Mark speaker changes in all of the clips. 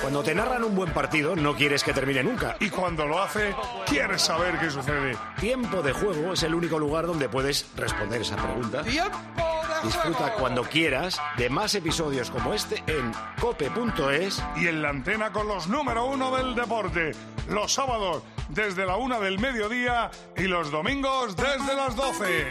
Speaker 1: Cuando te narran un buen partido, no quieres que termine nunca.
Speaker 2: Y cuando lo hace, quieres saber qué sucede.
Speaker 1: Tiempo de Juego es el único lugar donde puedes responder esa pregunta. Disfruta cuando quieras de más episodios como este en cope.es
Speaker 2: y en la antena con los número 1 del deporte. Los sábados desde la 1 del mediodía y los domingos desde las 12.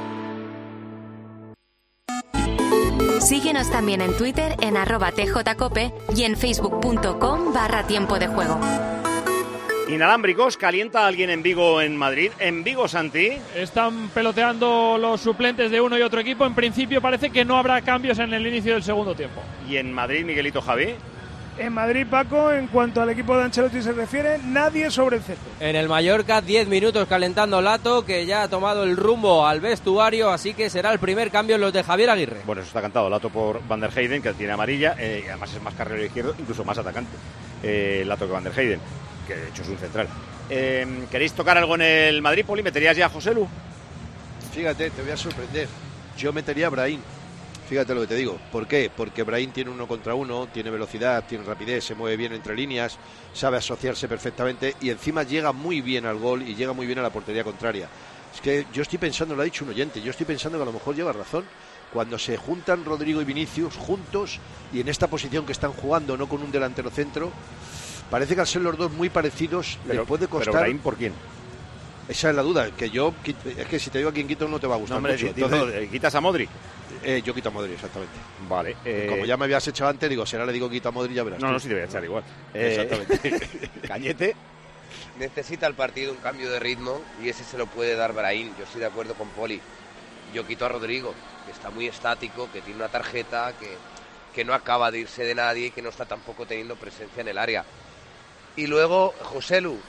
Speaker 3: Síguenos también en Twitter en @tjcope y en facebook.com/tiempo de juego.
Speaker 4: Inalámbricos, ¿calienta alguien en Vigo o en Madrid? ¿En Vigo, Santi?
Speaker 5: Están peloteando los suplentes de uno y otro equipo. En principio parece que no habrá cambios en el inicio del segundo tiempo.
Speaker 4: ¿Y en Madrid, Miguelito, Javi?
Speaker 6: En Madrid, Paco, en cuanto al equipo de Ancelotti se refiere, nadie sobre el césped.
Speaker 7: En el Mallorca, 10 minutos calentando Lato, que ya ha tomado el rumbo al vestuario, así que será el primer cambio en los de Javier Aguirre.
Speaker 4: Bueno, eso está cantado. Lato por Van der Heyden, que tiene amarilla, y además es más carrilero izquierdo, incluso más atacante. Lato que Van der Heyden, que de hecho es un central. ¿Queréis tocar algo en el Madrid, Poli? ¿Meterías ya a Joselu?
Speaker 8: Fíjate, te voy a sorprender. Yo metería a Brahim. Fíjate lo que te digo. ¿Por qué? Porque Brahim tiene 1 contra 1, tiene velocidad, tiene rapidez, se mueve bien entre líneas, sabe asociarse perfectamente y encima llega muy bien al gol y llega muy bien a la portería contraria. Es que yo estoy pensando, lo ha dicho un oyente, yo estoy pensando que a lo mejor lleva razón. Cuando se juntan Rodrigo y Vinicius juntos y en esta posición que están jugando, no con un delantero centro, parece que al ser los dos muy parecidos le puede costar.
Speaker 4: ¿Pero Brahim por quién?
Speaker 8: Esa es la duda, que yo, es que si te digo a quién quito no te va a gustar
Speaker 4: hombre,
Speaker 8: mucho.
Speaker 4: Entonces, ¿quitas a Modric?
Speaker 8: Yo quito a Modric, exactamente.
Speaker 4: Vale.
Speaker 8: Como ya me habías echado antes, digo, si ahora le digo quito a Modric, ya verás.
Speaker 4: No, sí te voy a echar igual.
Speaker 8: Exactamente.
Speaker 4: Cañete.
Speaker 9: Necesita el partido un cambio de ritmo y ese se lo puede dar Brahim. Yo estoy de acuerdo con Poli. Yo quito a Rodrigo, que está muy estático, que tiene una tarjeta, que no acaba de irse de nadie y que no está tampoco teniendo presencia en el área. Y luego Joselu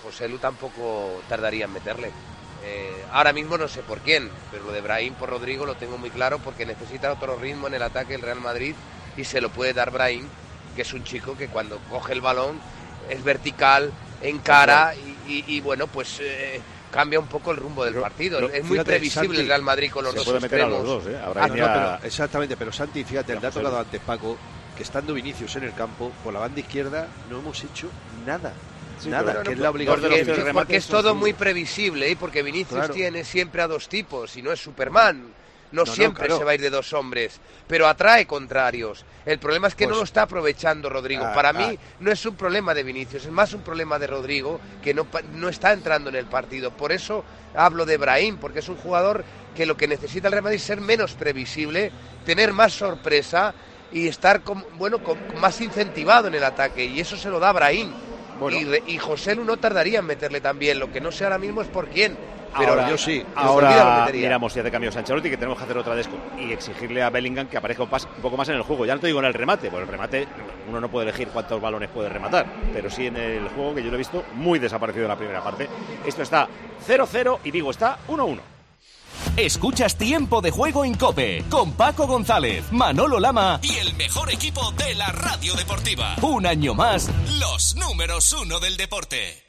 Speaker 9: tampoco tardaría en meterle. Ahora mismo no sé por quién, pero lo de Brahim por Rodrigo lo tengo muy claro porque necesita otro ritmo en el ataque el Real Madrid y se lo puede dar Brahim, que es un chico que cuando coge el balón es vertical, encara y bueno, pues cambia un poco el rumbo del partido. Es muy previsible, Santi, el Real Madrid con los dos extremos. Se puede meter a los dos,
Speaker 8: pero, exactamente, pero Santi, fíjate, el dato que ha dado antes Paco, que estando Vinicius en el campo, por la banda izquierda no hemos hecho nada.
Speaker 9: Sí,
Speaker 8: nada, que es la obligación.
Speaker 9: Porque es todo muy previsible, porque Vinicius tiene siempre a dos tipos y no es Superman. No siempre se va a ir de dos hombres, pero atrae contrarios. El problema es que no lo está aprovechando Rodrigo. Para mí no es un problema de Vinicius, es más un problema de Rodrigo, que no está entrando en el partido. Por eso hablo de Brahim, porque es un jugador que lo que necesita el Real Madrid es ser menos previsible, tener más sorpresa y estar con más incentivado en el ataque, y eso se lo da Brahim. Bueno. Y Joselu no tardaría en meterle también. Lo que no sé ahora mismo es por quién. Pero
Speaker 4: ahora,
Speaker 9: yo sí.
Speaker 4: Ahora miramos si hace cambios a Ancelotti, que tenemos que hacer otra desco y exigirle a Bellingham que aparezca un poco más en el juego. Ya no te digo en el remate, porque el remate uno no puede elegir cuántos balones puede rematar, pero sí en el juego, que yo lo he visto muy desaparecido en la primera parte. Esto está 0-0 y Vigo está 1-1.
Speaker 10: Escuchas Tiempo de Juego en COPE con Paco González, Manolo Lama y el mejor equipo de la radio deportiva. Un año más, los números 1 del deporte.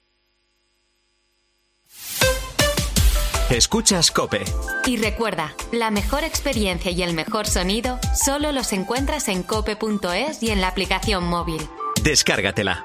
Speaker 10: Escuchas COPE.
Speaker 3: Y recuerda, la mejor experiencia y el mejor sonido solo los encuentras en cope.es y en la aplicación móvil.
Speaker 10: Descárgatela.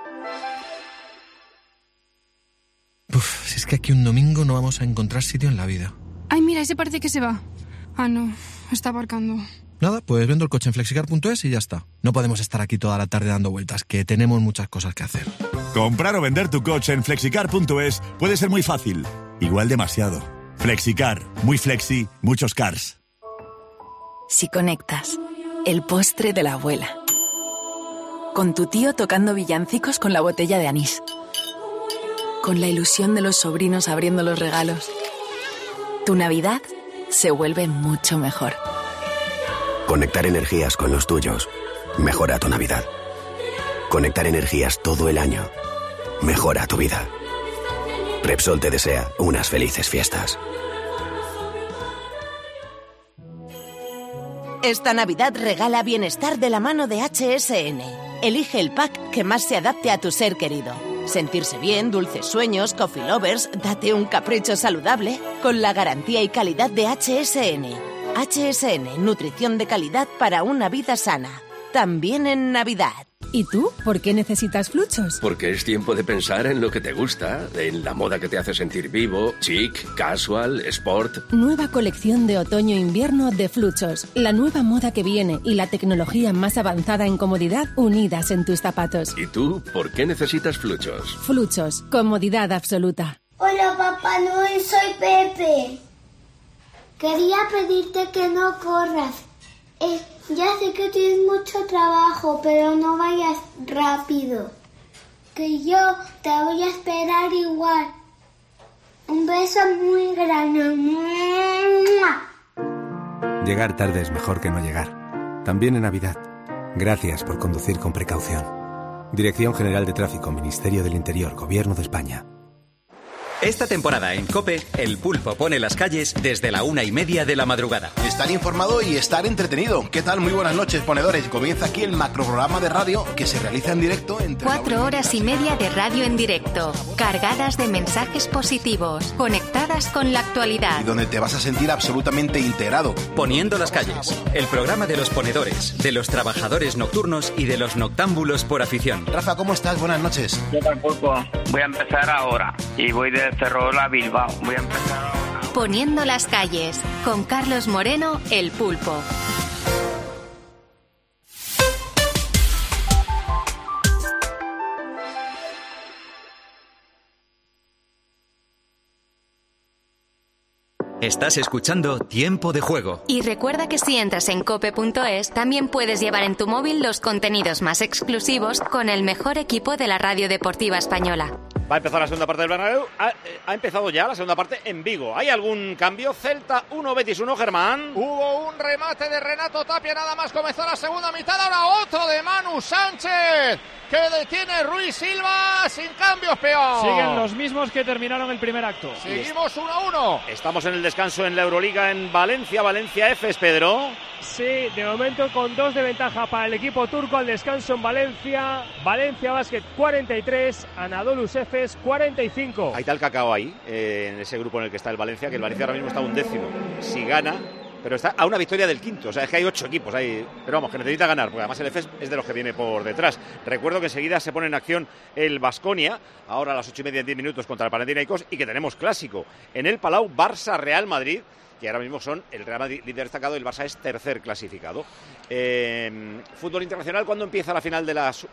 Speaker 11: Si es que aquí un domingo no vamos a encontrar sitio en la vida.
Speaker 12: Ay, mira, ese parece que se va. Ah, no, está aparcando.
Speaker 11: Nada, pues vendo el coche en flexicar.es y ya está. No podemos estar aquí toda la tarde dando vueltas, que tenemos muchas cosas que hacer.
Speaker 13: Comprar o vender tu coche en flexicar.es puede ser muy fácil, igual demasiado. Flexicar, muy flexi, muchos cars.
Speaker 14: Si conectas, el postre de la abuela. Con tu tío tocando villancicos con la botella de anís. Con la ilusión de los sobrinos abriendo los regalos. Tu Navidad se vuelve mucho mejor.
Speaker 15: Conectar energías con los tuyos mejora tu Navidad. Conectar energías todo el año mejora tu vida. Repsol te desea unas felices fiestas.
Speaker 16: Esta Navidad regala bienestar de la mano de HSN. Elige el pack que más se adapte a tu ser querido. Sentirse bien, dulces sueños, coffee lovers, date un capricho saludable con la garantía y calidad de HSN. HSN, nutrición de calidad para una vida sana. También en Navidad.
Speaker 17: ¿Y tú? ¿Por qué necesitas Fluchos?
Speaker 18: Porque es tiempo de pensar en lo que te gusta, en la moda que te hace sentir vivo, chic, casual, sport.
Speaker 17: Nueva colección de otoño-invierno de Fluchos. La nueva moda que viene y la tecnología más avanzada en comodidad unidas en tus zapatos.
Speaker 18: ¿Y tú? ¿Por qué necesitas Fluchos?
Speaker 17: Fluchos. Comodidad absoluta.
Speaker 19: Hola, Papá Noel, soy Pepe. Quería pedirte que no corras. Ya sé que tienes mucho trabajo, pero no vayas rápido. Que yo te voy a esperar igual. Un beso muy grande.
Speaker 20: Llegar tarde es mejor que no llegar. También en Navidad. Gracias por conducir con precaución. Dirección General de Tráfico, Ministerio del Interior, Gobierno de España.
Speaker 21: Esta temporada en COPE, El Pulpo pone las calles desde la 1:30 de la madrugada.
Speaker 22: Estar informado y estar entretenido. ¿Qué tal? Muy buenas noches, ponedores. Comienza aquí el macroprograma de radio que se realiza en directo entre
Speaker 3: 4 horas y media de radio en directo, cargadas de mensajes positivos, conectadas con la actualidad.
Speaker 22: y donde te vas a sentir absolutamente integrado.
Speaker 21: Poniendo las calles, el programa de los ponedores, de los trabajadores nocturnos y de los noctámbulos por afición.
Speaker 22: Rafa, ¿cómo estás? Buenas noches.
Speaker 23: ¿Qué tal, Pulpo? Voy a empezar ahora y voy de Ferrol a Bilbao. Voy a empezar ahora.
Speaker 3: Poniendo las calles, con Carlos Moreno, El Pulpo.
Speaker 21: Estás escuchando Tiempo de Juego.
Speaker 3: Y recuerda que si entras en cope.es, también puedes llevar en tu móvil los contenidos más exclusivos con el mejor equipo de la radio deportiva española.
Speaker 4: Va a empezar la segunda parte del Bernabéu. Ha empezado ya la segunda parte en Vigo. ¿Hay algún cambio? Celta 1, Betis 1, Germán.
Speaker 24: Hubo un remate de Renato Tapia, nada más comenzó la segunda mitad. Ahora otro de Manu Sánchez, que detiene Ruiz Silva, sin cambios, peor.
Speaker 5: Siguen los mismos que terminaron el primer acto.
Speaker 24: Seguimos 1-1.
Speaker 4: Estamos en el descanso en la Euroliga en Valencia. Valencia Efes, Pedro.
Speaker 5: Sí, de momento con 2 de ventaja para el equipo turco al descanso en Valencia. Valencia Basket 43, Anadolu Efes 45.
Speaker 4: Hay tal cacao ahí, en ese grupo en el que está el Valencia, que el Valencia ahora mismo está 11º. Si gana, pero está a una victoria del quinto. O sea, es que hay 8 equipos ahí. Pero vamos, que necesita ganar, porque además el Efes es de los que viene por detrás. Recuerdo que enseguida se pone en acción el Baskonia, ahora a las 8:30 en 10 minutos contra el Panathinaikos, y que tenemos clásico en el Palau, Barça-Real Madrid, que ahora mismo son el Real Madrid líder destacado y el Barça es tercer clasificado. Fútbol internacional, ¿cuándo empieza la final de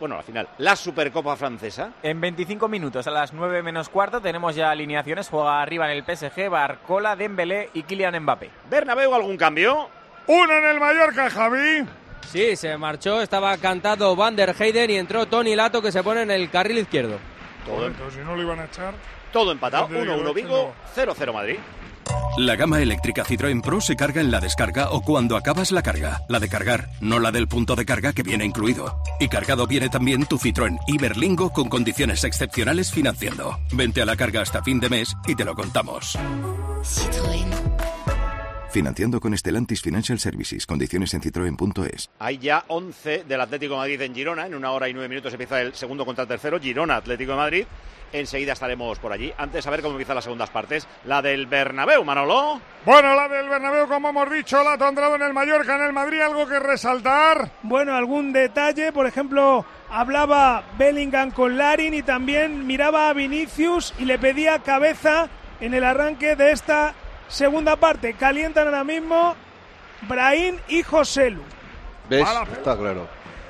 Speaker 4: la Supercopa francesa?
Speaker 25: En 25 minutos, a las 9 menos cuarto, tenemos ya alineaciones. Juega arriba en el PSG, Barcola, Dembélé y Kylian Mbappé.
Speaker 4: ¿Bernabéu algún cambio?
Speaker 2: Uno en el Mallorca, Javi.
Speaker 7: Sí, se marchó, estaba cantado Van der Heyden y entró Toni Lato, que se pone en el carril izquierdo.
Speaker 2: Si no lo iban a echar.
Speaker 4: Todo empatado, 1-1 Vigo, 0-0 Madrid.
Speaker 13: La gama eléctrica Citroën Pro se carga en la descarga o cuando acabas la carga. La de cargar, no la del punto de carga que viene incluido. Y cargado viene también tu Citroën Iberlingo con condiciones excepcionales financiando. Vente a la carga hasta fin de mes y te lo contamos.
Speaker 3: Citroën.
Speaker 26: Financiando con Stellantis Financial Services. Condiciones en citroen.es.
Speaker 4: Hay ya 11 del Atlético de Madrid en Girona. En 1 hora y 9 minutos empieza el segundo contra el tercero. Girona, Atlético de Madrid. Enseguida estaremos por allí. Antes, a ver cómo empiezan las segundas partes. La del Bernabéu, Manolo.
Speaker 2: Bueno, la del Bernabéu, como hemos dicho, la ha entrado en el Mallorca, en el Madrid. ¿Algo que resaltar?
Speaker 6: Bueno, algún detalle. Por ejemplo, hablaba Bellingham con Larin y también miraba a Vinicius y le pedía cabeza en el arranque de esta segunda parte. Calientan ahora mismo Brahim y Joselu.
Speaker 8: ¿Ves? Está claro.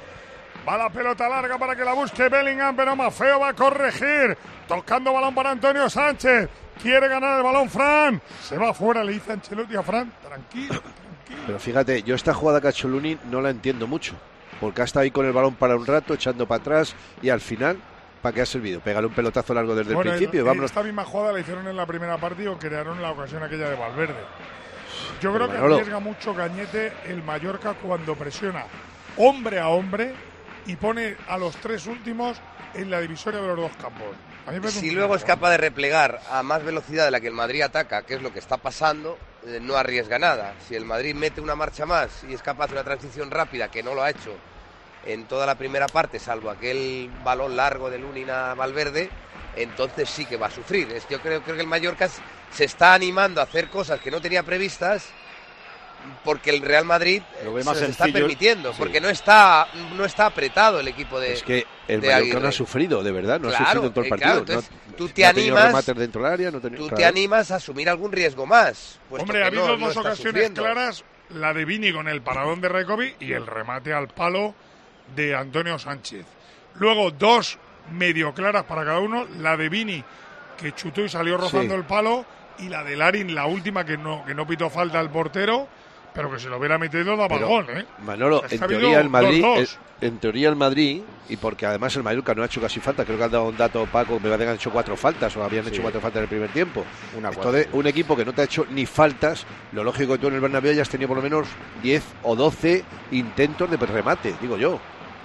Speaker 2: Va la pelota larga para que la busque Bellingham, pero Maffeo va a corregir. Tocando balón para Antonio Sánchez. Quiere ganar el balón Fran. Se va fuera, le dice Ancelotti a Fran. Tranquilo.
Speaker 8: Pero fíjate, yo esta jugada que ha hecho Lunin no la entiendo mucho. Porque ha estado ahí con el balón para un rato, echando para atrás y al final, ¿para qué ha servido? Pégale un pelotazo largo desde el principio. Vámonos.
Speaker 2: Esta misma jugada la hicieron en la primera parte y crearon la ocasión aquella de Valverde. Yo creo que arriesga mucho Cañete el Mallorca cuando presiona hombre a hombre y pone a los 3 últimos en la divisoria de los 2 campos.
Speaker 9: Si luego es capaz de replegar a más velocidad de la que el Madrid ataca, que es lo que está pasando, no arriesga nada. Si el Madrid mete una marcha más y es capaz de una transición rápida, que no lo ha hecho en toda la primera parte, salvo aquel balón largo de Lunin a Valverde, entonces sí que va a sufrir. Yo creo que el Mallorca se está animando a hacer cosas que no tenía previstas porque el Real Madrid
Speaker 4: lo ve
Speaker 9: se
Speaker 4: más
Speaker 9: los está
Speaker 4: sencillo,
Speaker 9: permitiendo,
Speaker 4: sí.
Speaker 9: porque no está apretado el equipo de.
Speaker 8: Es que el
Speaker 9: de
Speaker 8: Mallorca
Speaker 9: Aguirre.
Speaker 8: no ha sufrido, de verdad, no ha
Speaker 9: Claro,
Speaker 8: sufrido en todo el partido.
Speaker 9: claro, entonces, tú te
Speaker 8: no ha tenido
Speaker 9: animas,
Speaker 8: remates dentro del área,
Speaker 9: te animas a asumir algún riesgo más.
Speaker 2: Hombre, ha habido dos
Speaker 9: está
Speaker 2: ocasiones
Speaker 9: sufriendo.
Speaker 2: claras, la de Vini con el paradón de Rekovic y el remate al palo de Antonio Sánchez. Luego dos medio claras para cada uno, la de Vini que chutó y salió rozando el palo, y la de Larin, la última que no pitó falta al portero, pero que se lo hubiera metido daba gol, ¿eh?
Speaker 8: Manolo,
Speaker 2: Es
Speaker 8: en
Speaker 2: que ha
Speaker 8: teoría
Speaker 2: habido
Speaker 8: el Madrid,
Speaker 2: dos.
Speaker 8: en teoría el Madrid, y porque además el Mallorca no ha hecho casi falta, creo que han dado un dato, Paco, me parece que han hecho 4 faltas o habían hecho 4 faltas en el primer tiempo. Entonces, un equipo que no te ha hecho ni faltas, lo lógico que tú en el Bernabéu hayas tenido por lo menos 10 o 12 intentos de remate, digo yo.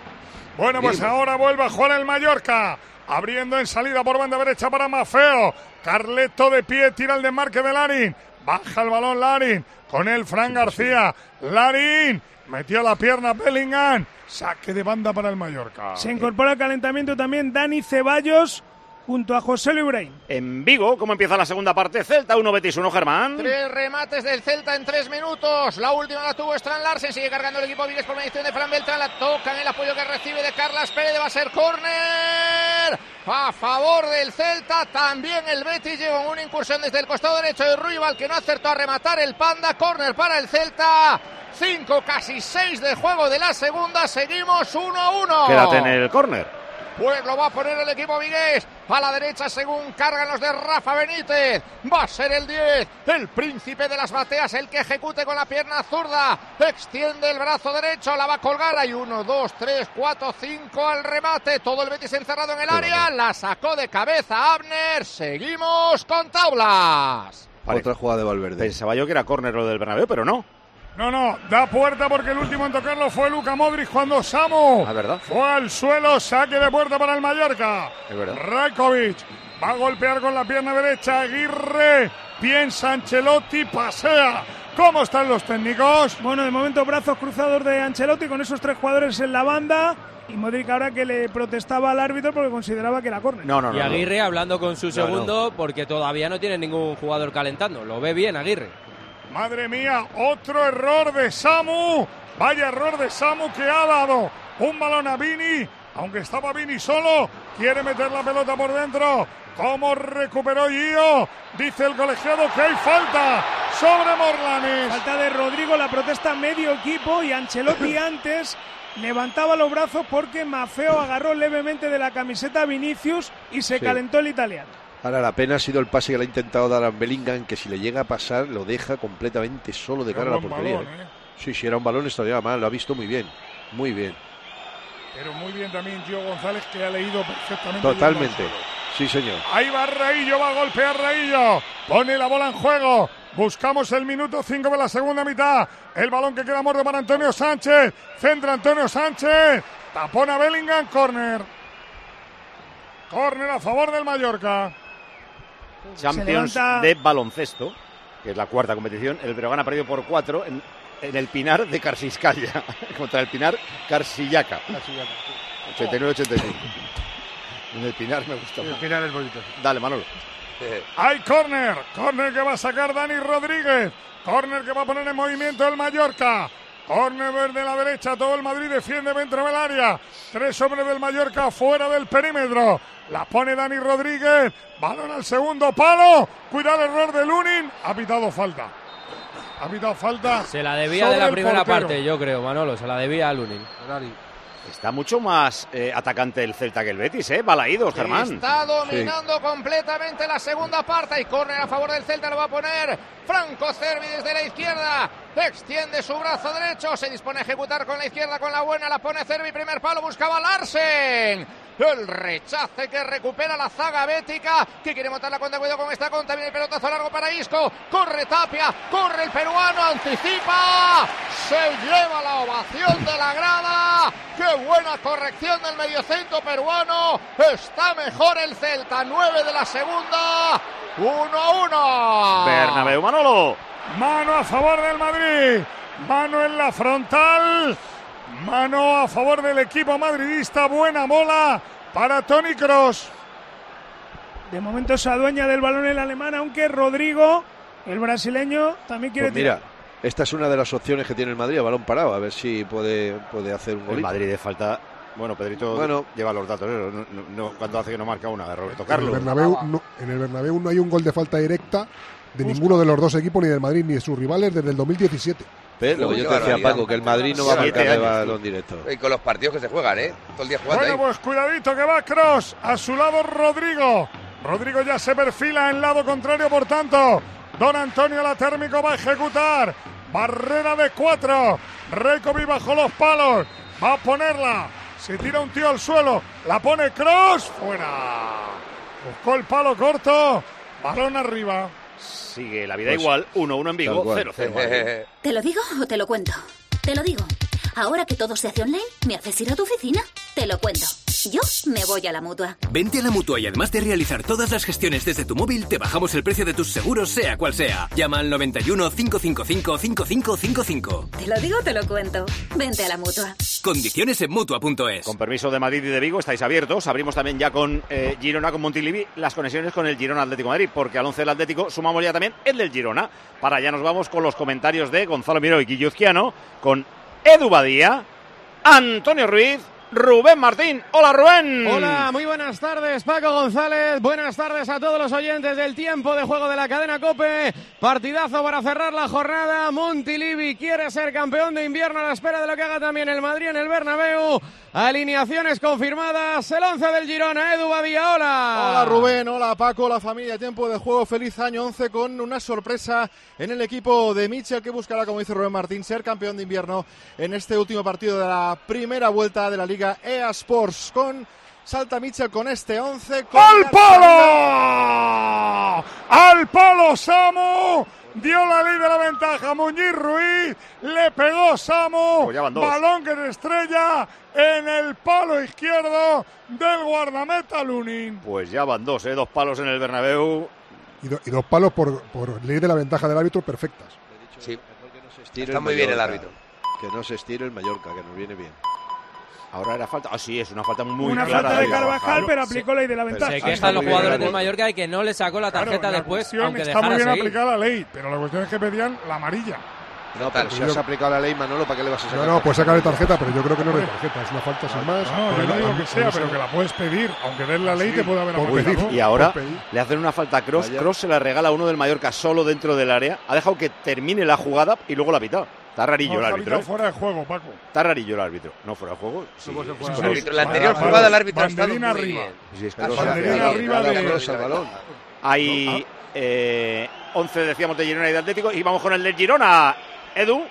Speaker 2: Bueno, pues ahora vuelve a jugar el Mallorca, abriendo en salida por banda derecha para Maffeo. Carleto de pie, tira el desmarque de Larin. Baja el balón Larin, con el Fran García. Larin, metió la pierna Bellingham. Saque de banda para el Mallorca.
Speaker 6: Se incorpora al calentamiento también Dani Ceballos junto a José Lu Ibrahim.
Speaker 4: En Vigo, ¿cómo empieza la segunda parte? Celta 1, Betis 1, Germán.
Speaker 24: 3 remates del Celta en 3 minutos. La última la tuvo Strand Larsen. Sigue cargando el equipo Vigues por mediación de Fran Beltrán. La toca en el apoyo que recibe de Carlas Pérez. Va a ser córner a favor del Celta. También el Betis lleva una incursión desde el costado derecho de Ruibal, que no acertó a rematar el Panda. Córner para el Celta. 5, casi 6 de juego de la segunda. Seguimos 1-1.
Speaker 4: Quédate en el córner.
Speaker 24: Pues lo va a poner el equipo vigués a la derecha según cargan los de Rafa Benítez. Va a ser el 10, el príncipe de las bateas, el que ejecute con la pierna zurda. Extiende el brazo derecho, la va a colgar. Hay 1, 2, 3, 4, 5 al remate. Todo el Betis encerrado en el área. La sacó de cabeza Abner. Seguimos con tablas.
Speaker 8: Otra jugada de Valverde.
Speaker 4: Pensaba yo que era córner lo del Bernabéu, pero no.
Speaker 2: No, da puerta porque el último en tocarlo fue Luka Modric cuando Samu fue al suelo. Saque de puerta para el Mallorca.
Speaker 4: Es verdad.
Speaker 2: Rakovic va a golpear con la pierna derecha. Aguirre, piensa Ancelotti, pasea. ¿Cómo están los técnicos?
Speaker 6: Bueno, de momento brazos cruzados de Ancelotti con esos 3 jugadores en la banda. Y Modric ahora que le protestaba al árbitro porque consideraba que era córner.
Speaker 7: Y Aguirre hablando con su segundo porque todavía no tiene ningún jugador calentando. Lo ve bien Aguirre.
Speaker 2: Madre mía, otro error de Samu. Vaya error de Samu que ha dado un balón a Vini. Aunque estaba Vini solo, quiere meter la pelota por dentro. ¿Cómo recuperó Gio? Dice el colegiado que hay falta sobre Morlanes.
Speaker 6: Falta de Rodrigo, la protesta medio equipo y Ancelotti antes levantaba los brazos porque Maffeo agarró levemente de la camiseta a Vinicius y se calentó el italiano.
Speaker 8: Ahora la pena ha sido el pase que le ha intentado dar a Bellingham, que si le llega a pasar lo deja completamente solo de cara a la portería.
Speaker 2: Balón,
Speaker 8: Sí, era un balón, estaría mal, lo ha visto muy bien, muy bien.
Speaker 2: Pero muy bien también Gio González, que ha leído perfectamente.
Speaker 8: Totalmente, sí señor.
Speaker 2: Ahí va Raillo, va a golpear Raillo, pone la bola en juego. Buscamos el minuto 5 de la segunda mitad. El balón que queda muerto para Antonio Sánchez. Centra Antonio Sánchez. Tapona Bellingham, córner. Córner a favor del Mallorca.
Speaker 4: Champions de baloncesto, que es la cuarta competición. El Breogán ha perdido por 4 en el Pinar de Karsisskaya contra el Pinar Karsillaca. 89-85. En el Pinar me gusta.
Speaker 1: El Pinar es bonito.
Speaker 4: Dale, Manolo.
Speaker 2: Hay córner que va a sacar Dani Rodríguez. Córner que va a poner en movimiento el Mallorca. Córner de la derecha, todo el Madrid defiende dentro del área. 3 hombres del Mallorca fuera del perímetro. La pone Dani Rodríguez. Balón al segundo palo. Cuidado el error de Lunin. Ha pitado falta.
Speaker 7: Se la debía de la primera parte, yo creo, Manolo. Se la debía a Lunin.
Speaker 4: Está mucho más atacante el Celta que el Betis, Balaídos, Germán.
Speaker 24: Está dominando completamente la segunda parte y córner a favor del Celta lo va a poner Franco Cervi desde la izquierda. Extiende su brazo derecho, se dispone a ejecutar con la izquierda, con la buena, la pone Cervi, primer palo, buscaba Larsen. El rechace que recupera la zaga bética, que quiere montar la cuenta, cuidado con esta contra, viene el pelotazo largo para Isco, corre Tapia, corre el peruano, anticipa, se lleva la ovación de la grada. ¡Qué buena corrección del mediocentro peruano! Está mejor el Celta, 9 de la segunda, 1-1.
Speaker 4: Bernabéu, Manolo.
Speaker 2: Mano a favor del Madrid, mano en la frontal, mano a favor del equipo madridista, buena bola para Toni Kroos.
Speaker 6: De momento se adueña del balón el alemán, aunque Rodrigo, el brasileño, también quiere tirar.
Speaker 8: Esta es una de las opciones que tiene el Madrid, a balón parado, a ver si puede hacer un gol.
Speaker 4: El Madrid de falta. Bueno, Pedrito lleva los datos, cuando hace que no marca una de Roberto Carlos.
Speaker 1: En el Bernabéu no hay un gol de falta directa de ninguno de los dos equipos, ni del Madrid ni de sus rivales, desde el 2017.
Speaker 8: Pero yo te decía, Paco, que el Madrid no va a marcar de balón directo.
Speaker 9: Y con los partidos que se juegan, todo el día jugando.
Speaker 2: Bueno, pues cuidadito que va Kroos. A su lado Rodrigo. Rodrigo ya se perfila en lado contrario, por tanto, Don Antonio la Térmico va a ejecutar. Barrera de 4. Rekovic bajo los palos. Va a ponerla. Se tira un tío al suelo. La pone Kroos. Fuera. Buscó el palo corto. Balón arriba.
Speaker 4: Sigue la vida igual. 1-1 en Vigo. 0-0.
Speaker 10: ¿Te lo digo o te lo cuento? Te lo digo. Ahora que todo se hace online, ¿me haces ir a tu oficina? Te lo cuento. Yo me voy a la Mutua.
Speaker 11: Vente a la Mutua y además de realizar todas las gestiones desde tu móvil, te bajamos el precio de tus seguros, sea cual sea. Llama al 91 555 5555.
Speaker 10: Te lo digo, te lo cuento. Vente a la Mutua.
Speaker 11: Condiciones en Mutua.es.
Speaker 4: Con permiso de Madrid y de Vigo, estáis abiertos. Abrimos también ya con Girona, con Montilivi, las conexiones con el Girona Atlético de Madrid, porque al 11 del Atlético sumamos ya también el del Girona. Para allá nos vamos con los comentarios de Gonzalo Miró y Guilluzquiano, con Edu Badía, Antonio Ruiz, Rubén Martín. Hola, Rubén.
Speaker 12: Hola, muy buenas tardes, Paco González. Buenas tardes a todos los oyentes del tiempo de juego de la cadena COPE. Partidazo para cerrar la jornada. Montilivi quiere ser campeón de invierno a la espera de lo que haga también el Madrid en el Bernabéu. Alineaciones confirmadas. El 11 del Girona, Edu Badía. Hola.
Speaker 14: Hola, Rubén. Hola, Paco. Hola, familia. Tiempo de juego. Feliz año 11 con una sorpresa en el equipo de Mitchell, que buscará, como dice Rubén Martín, ser campeón de invierno en este último partido de la primera vuelta de la Liga EA Sports. Salta Mitchell con este 11.
Speaker 2: ¡Al palo! ¡Al palo, Samu! Dio la ley de la ventaja Muñiz Ruiz, le pegó Samu,
Speaker 4: pues
Speaker 2: balón que se estrella en el palo izquierdo del guardameta Lunin.
Speaker 4: Pues ya van dos palos en el Bernabéu.
Speaker 1: Y dos palos por ley de la ventaja del árbitro perfectas.
Speaker 9: Sí, está muy bien el árbitro.
Speaker 8: Que no se estire el Mallorca, que nos viene bien.
Speaker 4: Ahora era falta. Sí, es una falta muy
Speaker 6: clara. Una falta de Carvajal, pero aplicó ley de la ventaja.
Speaker 7: Se quejan los jugadores del Mallorca de que no le sacó la tarjeta después, aunque
Speaker 2: está muy bien
Speaker 7: seguir.
Speaker 2: aplicada la ley, pero la cuestión es que pedían la amarilla.
Speaker 8: No, pero si has aplicado la ley, Manolo, ¿para qué le vas a sacar?
Speaker 1: No, pues sacarle tarjeta, pero yo creo que no es tarjeta, es una falta sin más.
Speaker 2: No, yo no digo que sea, pero que la puedes pedir, aunque den la ley te puede haber amarillado.
Speaker 4: Y ahora le hacen una falta a Kroos. Kroos se la regala a uno del Mallorca solo dentro del área. Ha dejado que termine la jugada y luego la ha pitado. Está rarillo el árbitro.
Speaker 2: Fuera de juego, Paco.
Speaker 4: Está rarillo el árbitro. No, fuera de juego. Sí,
Speaker 9: la anterior jugada el árbitro ha estado muy
Speaker 2: arriba.
Speaker 9: bien.
Speaker 2: Arriba
Speaker 8: de balón.
Speaker 4: Hay 11, decíamos, de Girona y de Atlético. Y vamos con el de Girona. Edu.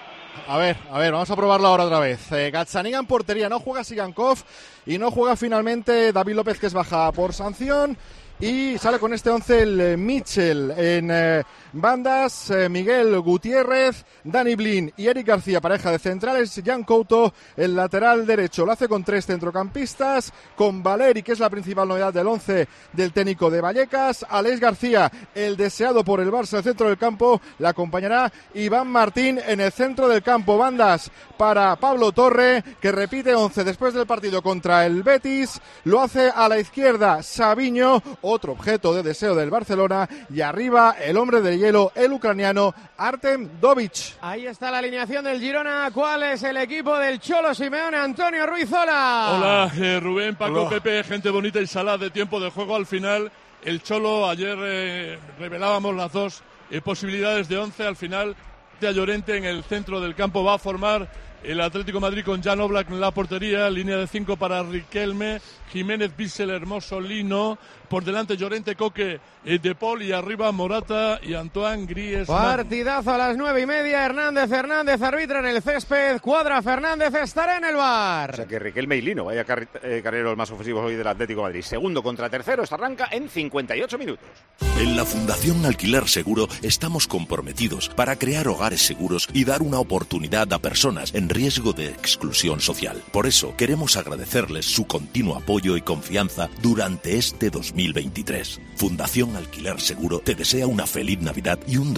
Speaker 14: A ver, vamos a probarlo ahora otra vez. Gazzaniga en portería, no juega Sigankov y no juega finalmente David López, que es baja por sanción. Y sale con este 11 el Mitchell. En bandas, Miguel Gutiérrez, Dani Blin y Eric García, pareja de centrales. Jan Couto, el lateral derecho. Lo hace con 3 centrocampistas, con Valeri, que es la principal novedad del 11 del técnico de Vallecas. Alex García, el deseado por el Barça, el centro del campo. La acompañará Iván Martín en el centro del campo. Bandas para Pablo Torre, que repite 11 después del partido contra el Betis. Lo hace a la izquierda Savinho, otro objeto de deseo del Barcelona, y arriba el hombre de hielo, el ucraniano Artem Dovic.
Speaker 12: Ahí está la alineación del Girona. ¿Cuál es el equipo del Cholo Simeone? Antonio Ruiz, hola.
Speaker 15: Hola, Rubén, Paco, Pepe, gente bonita y salada de tiempo de juego. Al final, el Cholo, ayer revelábamos las dos posibilidades de 11. Al final, de Llorente en el centro del campo va a formar el Atlético de Madrid con Jan Oblak en la portería, línea de 5 para Riquelme, Jiménez, Bissell, Hermoso, Lino, por delante Llorente, Coque, De Paul, y arriba Morata y Antoine Griezmann.
Speaker 12: Partidazo a las 9:30, Hernández arbitra en el césped, cuadra Fernández, estará en el bar.
Speaker 4: O sea que Riquelme y Lino, vaya carreros más ofensivos hoy del Atlético de Madrid. Segundo contra tercero, esto arranca en 58 minutos.
Speaker 27: En la Fundación Alquiler Seguro estamos comprometidos para crear hogares seguros y dar una oportunidad a personas en riesgo de exclusión social. Por eso queremos agradecerles su continuo apoyo y confianza durante este 2023. Fundación Alquiler Seguro te desea una feliz Navidad y un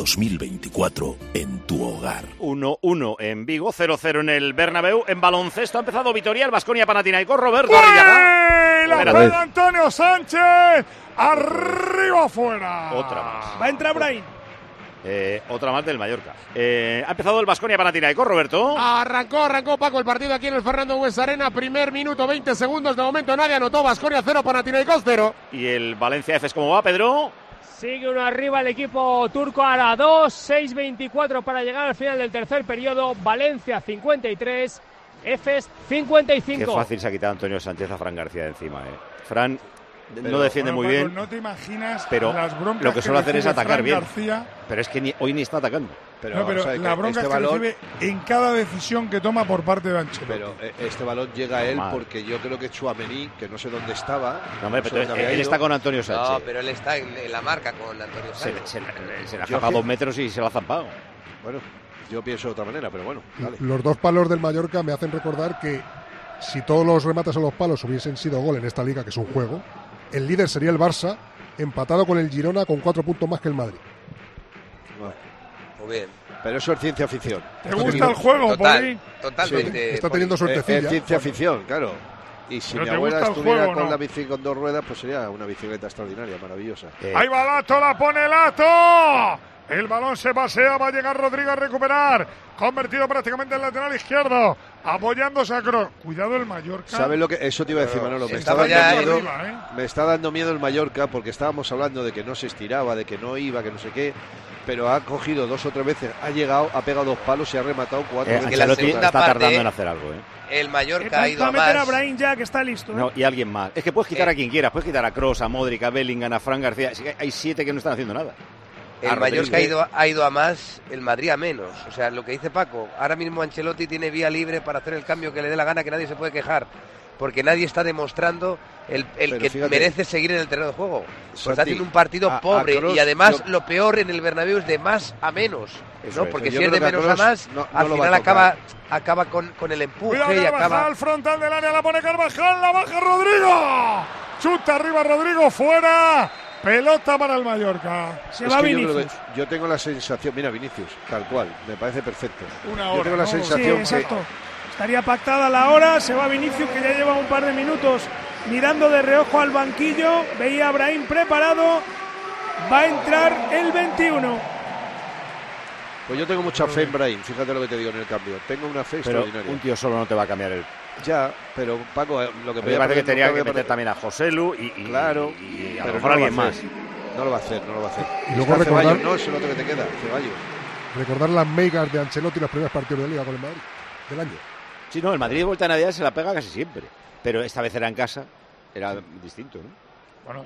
Speaker 27: 2024 en tu hogar.
Speaker 4: 1-1 en Vigo, 0-0 en el Bernabéu. En baloncesto ha empezado Vitorial, Baskonia, Panathinaikos, Roberto Arriaga.
Speaker 2: La pega Antonio Sánchez, arriba afuera.
Speaker 4: Otra más.
Speaker 6: Va a entrar Brahim.
Speaker 4: Otra más del Mallorca. Ha empezado el Baskonia Panathinaikos, Roberto.
Speaker 12: Arrancó Paco el partido aquí en el Fernando Buesa Arena. Primer minuto, 20 segundos. De momento nadie anotó. Baskonia 0, Panathinaikos 0.
Speaker 4: ¿Y el Valencia Efes cómo va, Pedro?
Speaker 5: Sigue uno arriba el equipo turco, ahora 2, 6:24 para llegar al final del tercer periodo. Valencia 53, Efes 55.
Speaker 4: Qué fácil se ha quitado Antonio Sánchez a Fran García de encima. Fran
Speaker 2: pero,
Speaker 4: no defiende muy bien.
Speaker 2: No te imaginas
Speaker 4: pero
Speaker 2: las broncas
Speaker 4: lo que suele hacer es atacar
Speaker 2: Fran
Speaker 4: bien.
Speaker 2: García.
Speaker 4: Pero es que hoy ni está atacando.
Speaker 2: Pero la bronca que recibe en cada decisión que toma por parte de Ancelotti.
Speaker 8: Pero este balón llega a él porque yo creo que Tchouaméni, que no sé dónde estaba.
Speaker 4: No, hombre, pero él está con Antonio Sánchez.
Speaker 9: No, pero él está en la marca con Antonio Sánchez.
Speaker 4: Se le ha escapado 2 metros y se lo ha zampado.
Speaker 8: Bueno, yo pienso de otra manera, pero bueno. Dale.
Speaker 1: Los 2 palos del Mallorca me hacen recordar que si todos los remates a los palos hubiesen sido gol en esta liga, que es un juego, el líder sería el Barça, empatado con el Girona con 4 puntos más que el Madrid.
Speaker 9: Muy bien.
Speaker 8: Pero eso es ciencia ficción.
Speaker 2: ¿Te gusta el juego, Poli?
Speaker 9: Totalmente.
Speaker 1: Sí, está teniendo suertecilla.
Speaker 8: Es ciencia ficción, claro. Y si mi abuela estuviera con la bici con 2 ruedas, pues sería una bicicleta extraordinaria, maravillosa.
Speaker 2: Ahí va Lato, la pone Lato. El balón se pasea, va a llegar Rodrigo a recuperar. Convertido prácticamente en lateral izquierdo. Apoyándose a Kroos. Cuidado el Mallorca.
Speaker 8: ¿Sabes lo que? Eso te iba a decir, Manolo. Me está dando miedo el Mallorca porque estábamos hablando de que no se estiraba, de que no iba, que no sé qué. Pero ha cogido 2 o 3 veces, ha llegado, ha pegado 2 palos y ha rematado 4 veces.
Speaker 4: Que la segunda está tardando en hacer algo.
Speaker 9: El Mallorca ha ido a
Speaker 6: meter
Speaker 9: más.
Speaker 6: a Brahim ya, que está listo.
Speaker 4: No, y alguien más. Es que puedes quitar a quien quieras. Puedes quitar a Kroos, a Modric, a Bellingham, a Fran García. Es que hay 7 que no están haciendo nada.
Speaker 9: El Mallorca ha ido a más, el Madrid a menos. O sea, lo que dice Paco, ahora mismo Ancelotti tiene vía libre para hacer el cambio que le dé la gana, que nadie se puede quejar. Porque nadie está demostrando el que fíjate, merece seguir en el terreno de juego. Pues está haciendo un partido pobre y además lo peor en el Bernabéu es de más a menos. ¿no? Porque si es de menos a más, al final acaba con el empuje.
Speaker 2: Cuidado,
Speaker 9: y acaba
Speaker 2: al frontal del área, la pone Carvajal, la baja Rodrigo. Chuta arriba Rodrigo, fuera. Pelota para el Mallorca.
Speaker 6: Se va Vinicius.
Speaker 8: Yo tengo la sensación, mira Vinicius, tal cual, me parece perfecto.
Speaker 2: Una hora,
Speaker 8: yo tengo la sensación
Speaker 6: que estaría pactada la hora, se va Vinicius, que ya lleva un par de minutos mirando de reojo al banquillo, veía a Brahim preparado, va a entrar el 21.
Speaker 8: Pues yo tengo mucha fe en Brahim, fíjate lo que te digo en el cambio, tengo una fe extraordinaria.
Speaker 4: Un tío solo no te va a cambiar el...
Speaker 8: Ya, pero Paco, lo que
Speaker 4: me parece que tenía que meter también a Joselu y
Speaker 8: claro,
Speaker 4: y a lo mejor alguien más.
Speaker 8: No lo va a hacer.
Speaker 1: Y luego recordar,
Speaker 8: no, es el otro que te queda, Ceballos.
Speaker 1: Recordar las megas de Ancelotti en los primeros partidos de Liga con el Madrid del año.
Speaker 4: Sí, no, el Madrid de vuelta a Navidad se la pega casi siempre, pero esta vez era en casa, era distinto, ¿no?
Speaker 2: Bueno,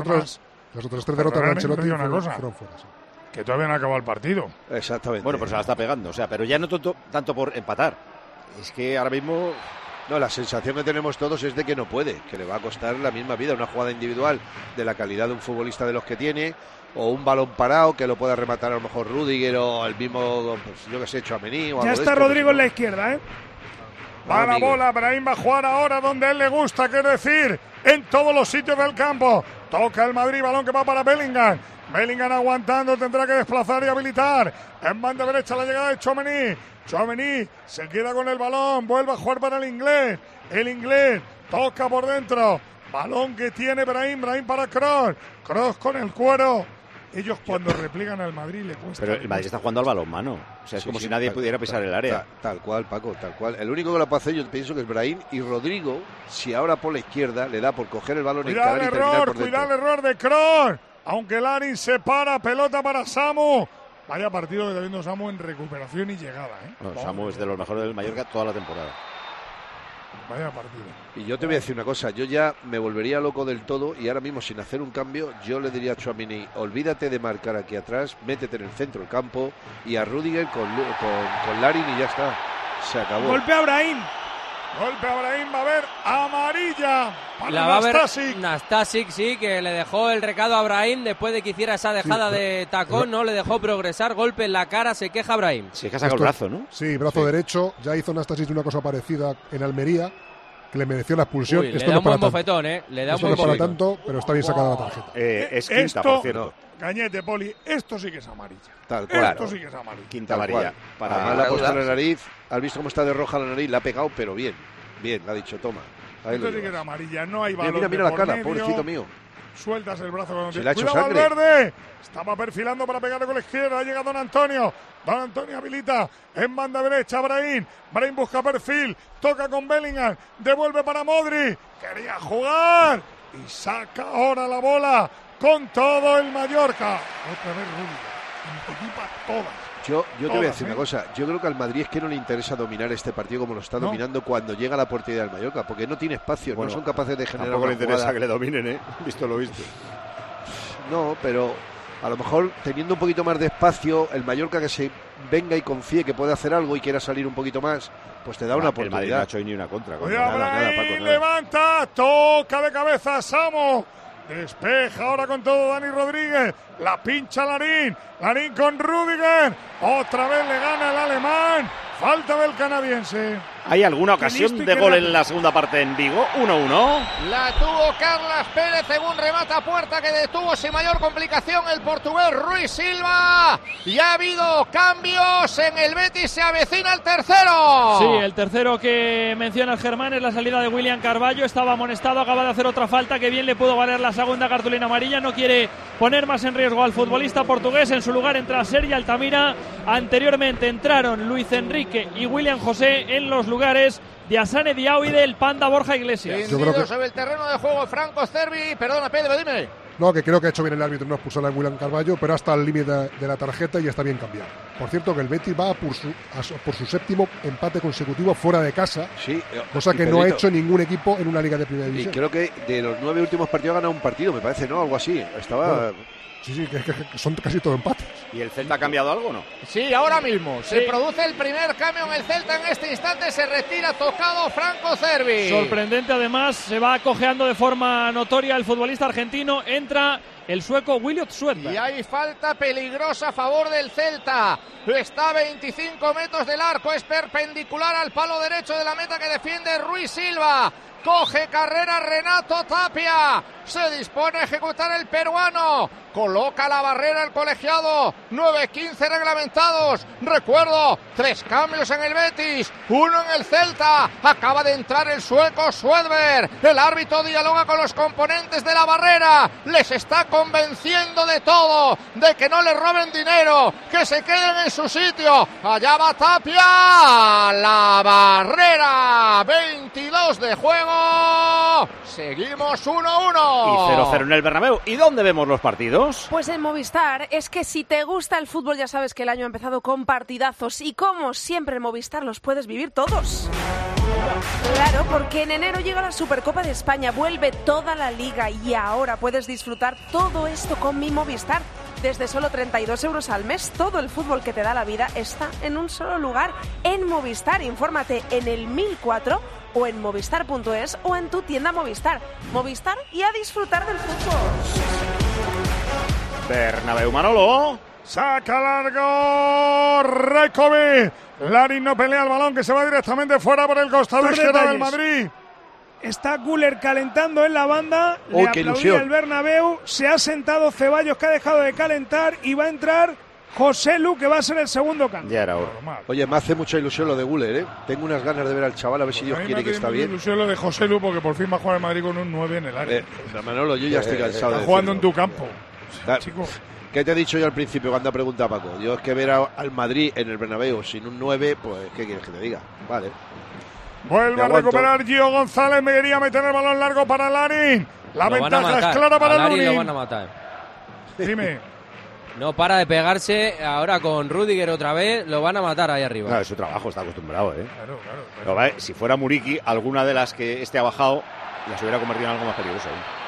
Speaker 1: los otros 3 derrotas de Ancelotti fueron fuera, sí.
Speaker 2: Que todavía no ha acabado el partido.
Speaker 8: Exactamente.
Speaker 4: Bueno, pero se la está pegando, o sea, pero ya no tanto por empatar. Es que ahora mismo...
Speaker 8: No, la sensación que tenemos todos es de que no puede, que le va a costar la misma vida, una jugada individual de la calidad de un futbolista de los que tiene, o un balón parado que lo pueda rematar a lo mejor Rüdiger o el mismo, pues, yo que sé, Tchouaméni o algo.
Speaker 6: Ya está Rodrigo en la izquierda,
Speaker 2: Va la bola, Brahim va a jugar ahora donde él le gusta, que es decir, en todos los sitios del campo. Toca el Madrid, balón que va para Bellingham. Bellingham aguantando, tendrá que desplazar y habilitar. En banda derecha la llegada de Tchouaméni. Tchouaméni se queda con el balón, vuelve a jugar para el inglés. El inglés toca por dentro. Balón que tiene Brahim para Kroos. Kroos con el cuero. Ellos cuando repliegan al Madrid le cuesta.
Speaker 4: Pero el Madrid está jugando al balonmano. O sea, es como si nadie pudiera pisar el área.
Speaker 8: Tal cual, Paco, tal cual. El único que lo puede hacer yo pienso que es Brahim y Rodrigo, si ahora por la izquierda le da por coger el balón y terminar por dentro.
Speaker 2: Cuidado el error de Kroos. Aunque Larin se para, pelota para Samu. Vaya partido que está viendo Samu en recuperación y llegada.
Speaker 4: No, Samu es de los mejores del Mallorca toda la temporada.
Speaker 2: Vaya partido.
Speaker 8: Y yo te voy a decir una cosa, yo ya me volvería loco del todo y ahora mismo sin hacer un cambio, yo le diría a Tchouaméni, olvídate de marcar aquí atrás, métete en el centro del campo y a Rüdiger con Larin y ya está. Se acabó.
Speaker 6: Golpe a Brahim.
Speaker 2: Golpe a Brahim, va a haber amarilla para
Speaker 7: la va a ver
Speaker 2: Nastasic.
Speaker 7: Nastasic, sí, que le dejó el recado a Brahim después de que hiciera esa dejada de tacón, no le dejó progresar, golpe en la cara, se queja Brahim.
Speaker 4: Se queja el brazo, ¿no?
Speaker 1: Sí, brazo derecho, ya hizo Nastasic una cosa parecida en Almería, que le mereció la expulsión.
Speaker 7: Uy, le da un buen bofetón, le da un buen
Speaker 1: bofetón. No para tanto, pero está bien sacada la tarjeta.
Speaker 4: Es quinta, por cierto.
Speaker 2: Cañete, Poli, esto sí que es amarilla.
Speaker 8: Tal cual.
Speaker 2: Esto sí que es amarilla.
Speaker 4: Quinta amarilla.
Speaker 8: Además le ha puesto en la nariz, has visto cómo está de roja la nariz, la ha pegado, pero bien. Bien, le ha dicho, toma.
Speaker 2: Esto sí que era amarilla, no hay balón.
Speaker 8: Mira la cara, pobrecito mío.
Speaker 2: Sueltas el brazo cuando
Speaker 8: se le ha hecho
Speaker 2: ¡cuidado,
Speaker 8: sangre!
Speaker 2: Valverde! Estaba perfilando para pegarle con la izquierda. Llega Don Antonio. Don Antonio habilita en banda derecha a Brahim. Brahim busca perfil. Toca con Bellingham. Devuelve para Modric. Quería jugar. Y saca ahora la bola con todo el Mallorca. Otra vez Rudiger. Equipa todas.
Speaker 8: Yo te voy a decir una cosa, yo creo que al Madrid es que no le interesa dominar este partido como lo está dominando cuando llega a la portería del Mallorca, porque no tiene espacio, no son capaces de generar
Speaker 4: tampoco
Speaker 8: una
Speaker 4: le interesa
Speaker 8: jugada.
Speaker 4: que le dominen, visto lo visto.
Speaker 8: No, pero a lo mejor teniendo un poquito más de espacio, el Mallorca que se venga y confíe que puede hacer algo y quiera salir un poquito más, pues te da una oportunidad.
Speaker 4: El Madrid no ha hecho hoy ni una contra.
Speaker 2: Nada, Paco, levanta, toca de cabeza Samo. Despeja ahora con todo Dani Rodríguez. La pincha Larín. Larín con Rudiger. Otra vez le gana el alemán. Falta del canadiense.
Speaker 4: ¿Hay alguna ocasión de gol en la segunda parte en Vigo? 1-1.
Speaker 24: La tuvo Carlas Pérez en un remate a puerta que detuvo sin mayor complicación el portugués Rui Silva. Y ha habido cambios en el Betis, se avecina el tercero.
Speaker 16: Sí, el tercero que menciona el Germán es la salida de William Carballo. Estaba amonestado, acaba de hacer otra falta que bien le pudo valer la segunda cartulina amarilla. No quiere poner más en riesgo al futbolista portugués. En su lugar entra Sergi Altamira. Anteriormente entraron Luis Enrique y William José en los lugares de Asane Diao y del Panda Borja Iglesias.
Speaker 2: Yo creo que
Speaker 24: sobre el terreno de juego Franco Cervi. Perdona, Pedro, dime.
Speaker 1: No, que creo que ha hecho bien el árbitro no expulsar a William Carballo, pero hasta el límite de la tarjeta y está bien cambiado. Por cierto, que el Betis va por su séptimo empate consecutivo fuera de casa, cosa que no ha hecho ningún equipo en una liga de primera división.
Speaker 8: Y creo que de los 9 últimos partidos ha ganado un partido, me parece, ¿no? Algo así. Estaba...
Speaker 1: Sí, que son casi todo empates.
Speaker 4: ¿Y el Celta ha cambiado algo o no?
Speaker 24: Sí, ahora mismo. Se produce el primer cambio en el Celta. En este instante se retira tocado Franco Cervi.
Speaker 16: Sorprendente, además, se va cojeando de forma notoria el futbolista argentino. Entra el sueco Williot Suedberg.
Speaker 24: Y hay falta peligrosa a favor del Celta. Está a 25 metros del arco. Es perpendicular al palo derecho de la meta que defiende Rui Silva. Coge carrera Renato Tapia. Se dispone a ejecutar el peruano. Coloca la barrera el colegiado. 9-15 reglamentados. Recuerdo, 3 cambios en el Betis, 1 en el Celta. Acaba de entrar el sueco Suedberg. El árbitro dialoga con los componentes de la barrera. Les está convenciendo de todo. De que no le roben dinero. Que se queden en su sitio. Allá va Tapia. La barrera. 22 de juego. Seguimos 1-1.
Speaker 4: Y 0-0 en el Bernabéu. ¿Y dónde vemos los partidos?
Speaker 17: Pues en Movistar. Es que si te gusta el fútbol ya sabes que el año ha empezado con partidazos y como siempre en Movistar los puedes vivir todos. Claro, porque en enero llega la Supercopa de España, vuelve toda la liga y ahora puedes disfrutar todo esto con mi Movistar. Desde solo 32 euros al mes, todo el fútbol que te da la vida está en un solo lugar, en Movistar. Infórmate en el 1004 o en movistar.es o en tu tienda Movistar. Movistar y a disfrutar del fútbol.
Speaker 4: Bernabéu, Manolo.
Speaker 2: Saca largo Rekovic. Larin no pelea el balón que se va directamente fuera por el costado izquierdo del Madrid.
Speaker 6: Está Güler calentando en la banda. Le aplaudía el Bernabéu. Se ha sentado Ceballos, que ha dejado de calentar, y va a entrar José Lu, que va a ser el segundo cambio.
Speaker 4: Ya era hora.
Speaker 8: Oye, me hace mucha ilusión lo de Güler, ¿eh? Tengo unas ganas de ver al chaval, a ver si Dios quiere que está bien.
Speaker 2: Me hace ilusión lo de José Lu, porque por fin va a jugar el Madrid con un 9 en el área.
Speaker 8: Manolo, yo ya estoy cansado de
Speaker 2: Está jugando en tu campo. Chico.
Speaker 8: ¿Qué te he dicho yo al principio cuando ha preguntado Paco? Yo es que ver al Madrid en el Bernabéu sin un 9, pues ¿qué quieres que te diga? Vale.
Speaker 2: Vuelve a recuperar Gio González. Me quería meter el balón largo para Larin. La ventaja es clara para
Speaker 7: Larin.
Speaker 2: Lunin.
Speaker 7: Lo van a matar.
Speaker 2: Dime.
Speaker 7: No para de pegarse ahora con Rudiger otra vez. Lo van a matar ahí arriba.
Speaker 4: Claro, es su trabajo, está acostumbrado, ¿eh?
Speaker 2: Claro.
Speaker 4: Pero, vale, si fuera Muriqui, alguna de las que ha bajado las hubiera convertido en algo más peligroso.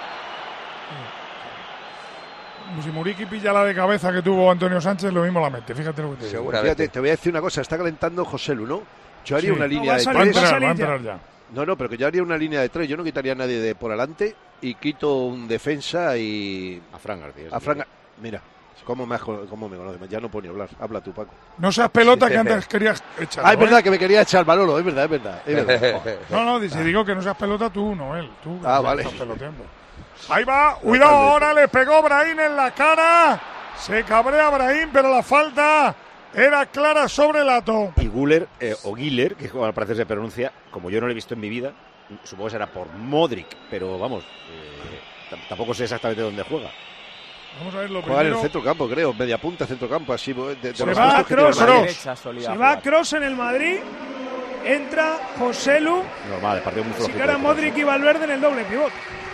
Speaker 2: Si Muriqui pilla la de cabeza que tuvo Antonio Sánchez, lo mismo la mete. Fíjate lo que te digo.
Speaker 8: Fíjate, te voy a decir una cosa. Está calentando José Lu, ¿no? Yo haría una línea de 3.
Speaker 2: Va a entrar ya.
Speaker 8: No, pero que yo haría una línea de 3. Yo no quitaría a nadie de por adelante y quito un defensa y...
Speaker 4: A Fran García.
Speaker 8: Mira, ¿cómo me conoces? Ya no puedo ni hablar. Habla tú, Paco.
Speaker 2: No seas pelota que antes querías echar.
Speaker 8: Es verdad que me quería echar Manolo. Es verdad.
Speaker 2: No, si digo que no seas pelota tú, Noel. Tú
Speaker 8: vale.
Speaker 2: Estás peloteando. Ahí va, cuidado, ahora le pegó Brahim en la cara. Se cabrea Brahim, pero la falta era clara sobre Lato.
Speaker 4: Y Güler, o Güler, que al parecer se pronuncia, como yo no lo he visto en mi vida, supongo que será por Modric, pero vamos, tampoco sé exactamente dónde juega.
Speaker 2: Vamos a ver lo
Speaker 8: juega
Speaker 2: primero.
Speaker 8: en el centrocampo, creo, media punta, centrocampo, así.
Speaker 6: Se va a Kroos en el Madrid, entra Joselu.
Speaker 4: Normal, el partido muy flojito.
Speaker 6: Si queda Modric y Valverde en el doble pivote.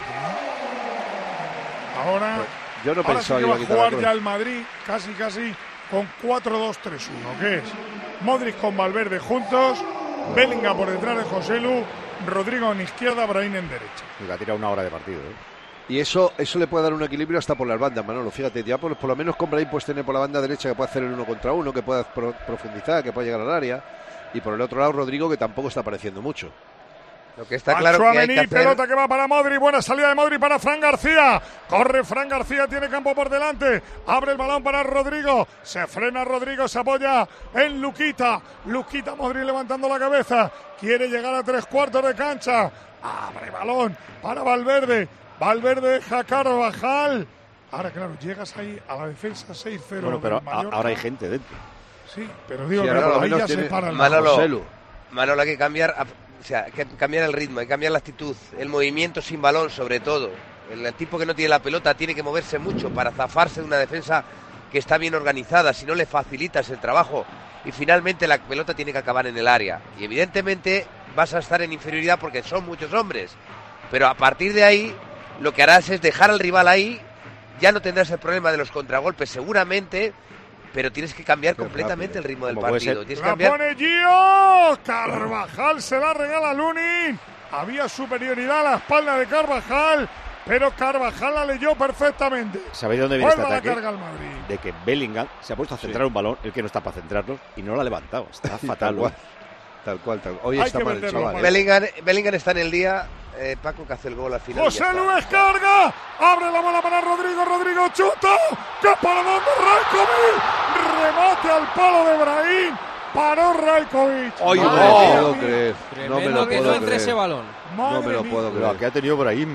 Speaker 2: Ahora,
Speaker 8: yo no
Speaker 2: ahora sí
Speaker 8: pensaba
Speaker 2: que va a
Speaker 8: quitar
Speaker 2: jugar
Speaker 8: la
Speaker 2: ya el Madrid casi con 4-2-3-1, que es Modric con Valverde juntos, Bellingham por detrás de Joselu, Rodrigo en izquierda, Brahim en derecha.
Speaker 4: Y va a tirar una hora de partido,
Speaker 8: Y eso le puede dar un equilibrio hasta por las bandas, Manolo. Fíjate, ya por lo menos con Brahim puedes tener por la banda derecha que puede hacer el 1 contra 1, que pueda profundizar, que pueda llegar al área. Y por el otro lado Rodrigo, que tampoco está apareciendo mucho.
Speaker 9: Lo que está claro que hay que hacer...
Speaker 2: pelota que va para Modric, buena salida de Modric para Fran García, corre Fran García, tiene campo por delante, abre el balón para Rodrigo, se frena Rodrigo, se apoya en Luquita, Modric levantando la cabeza, quiere llegar a 3/4 de cancha, abre balón para Valverde deja a Carvajal, ahora claro, llegas ahí a la defensa 6-0.
Speaker 4: Bueno, pero ahora hay gente dentro.
Speaker 2: Sí, pero digo,
Speaker 8: sí,
Speaker 2: que ahí ya se para el
Speaker 9: Manolo, hay que cambiar... O sea, hay que cambiar el ritmo, hay que cambiar la actitud, el movimiento sin balón sobre todo. El tipo que no tiene la pelota tiene que moverse mucho para zafarse de una defensa que está bien organizada, si no le facilitas el trabajo. Y finalmente la pelota tiene que acabar en el área. Y evidentemente vas a estar en inferioridad porque son muchos hombres. Pero a partir de ahí, lo que harás es dejar al rival ahí, ya no tendrás el problema de los contragolpes seguramente... Pero tienes que cambiar completamente el ritmo del partido. Tienes que cambiar...
Speaker 2: pone Gio, Carvajal se la regala a Lunin. Había superioridad a la espalda de Carvajal, pero Carvajal la leyó perfectamente.
Speaker 4: ¿Sabéis de dónde viene este
Speaker 2: Vuelve
Speaker 4: ataque?
Speaker 2: la carga al Madrid.
Speaker 4: De que Bellingham se ha puesto a centrar un balón, el que no está para centrarlo, y no lo ha levantado. Está fatal.
Speaker 8: Tal cual. Hoy está mal el chaval.
Speaker 9: Bellingham está en el día, Paco, que hace el gol al final.
Speaker 2: José Luis carga, abre la bola para Rodrigo chuta, que para donde Rajkovic, remate al palo de Brahim, paró Rajkovic.
Speaker 8: No me lo puedo creer.
Speaker 7: No me lo puedo creer. Ese balón.
Speaker 8: No me lo puedo creer.
Speaker 4: Que ha tenido Brahim.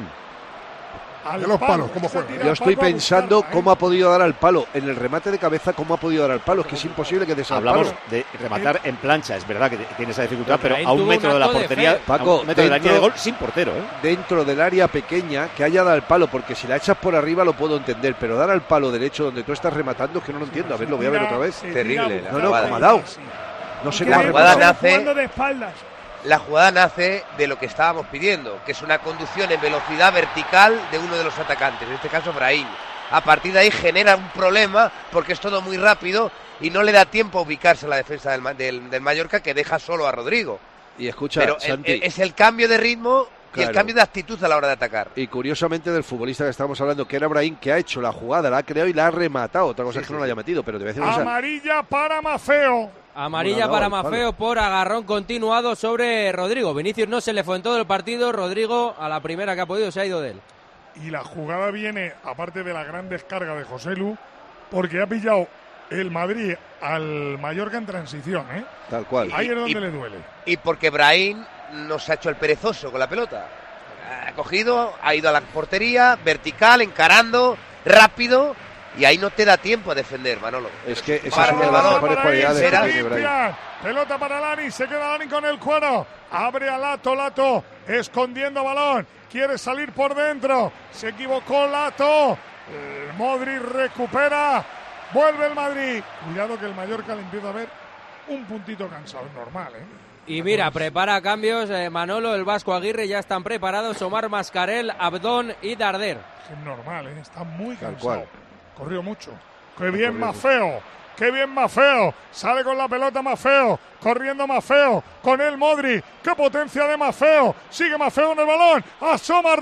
Speaker 1: De los palos, ¿cómo juega?
Speaker 8: Yo estoy pensando cómo ha podido dar al palo. En el remate de cabeza, ¿cómo ha podido dar al palo? Es que es imposible que
Speaker 4: Hablamos de rematar en plancha. Es verdad que tiene esa dificultad, pero a un metro de la portería,
Speaker 8: Paco,
Speaker 4: a un metro de la línea de gol, sin portero.
Speaker 8: Dentro del área pequeña, que haya dado al palo, porque si la echas por arriba lo puedo entender, pero dar al palo derecho donde tú estás rematando es que no lo entiendo. A ver, lo voy a ver otra vez.
Speaker 9: Terrible.
Speaker 8: ¿Cómo ha dado? No sé cómo ha
Speaker 9: rematado.
Speaker 6: De espaldas.
Speaker 9: La jugada nace de lo que estábamos pidiendo, que es una conducción en velocidad vertical de uno de los atacantes, en este caso Brahim. A partir de ahí genera un problema porque es todo muy rápido y no le da tiempo a ubicarse en la defensa del Mallorca, que deja solo a Rodrigo.
Speaker 8: Y escucha,
Speaker 9: pero
Speaker 8: Santi,
Speaker 9: es el cambio de ritmo y el cambio de actitud a la hora de atacar.
Speaker 8: Y curiosamente del futbolista que estábamos hablando, que era Brahim, que ha hecho la jugada, la ha creado y la ha rematado. Otra cosa es que no la haya metido, pero te voy a decir una cosa.
Speaker 2: Amarilla para Maffeo.
Speaker 7: Amarilla para Maffeo por agarrón continuado sobre Rodrigo. Vinicius no se le fue en todo el partido. Rodrigo, a la primera que ha podido, se ha ido de él.
Speaker 2: Y la jugada viene, aparte de la gran descarga de Joselu, porque ha pillado el Madrid al Mallorca en transición,
Speaker 8: Tal cual.
Speaker 2: Ahí es donde le duele.
Speaker 9: Y porque Brahim no se ha hecho el perezoso con la pelota. Ha cogido, ha ido a la portería, vertical, encarando, rápido. Y ahí no te da tiempo a defender, Manolo.
Speaker 8: Es que esa es una de las mejores cualidades que tiene Brahim.
Speaker 2: Pelota para Lani, se queda Lani con el cuero. Abre a Lato, escondiendo balón. Quiere salir por dentro. Se equivocó Lato. Modric recupera. Vuelve el Madrid. Cuidado que el Mallorca le empieza a ver un puntito cansado, normal,
Speaker 7: Y mira, prepara cambios, Manolo, el Vasco Aguirre, ya están preparados. Omar Mascarel, Abdón y Darder.
Speaker 2: Es normal, está muy cansado.
Speaker 8: Tal cual.
Speaker 2: Corrió mucho. ¡Qué bien Maffeo! ¡Qué bien Maffeo! Sale con la pelota Maffeo. Corriendo Maffeo. Con el Modric. ¡Qué potencia de Maffeo! Sigue Maffeo en el balón. ¡Asoma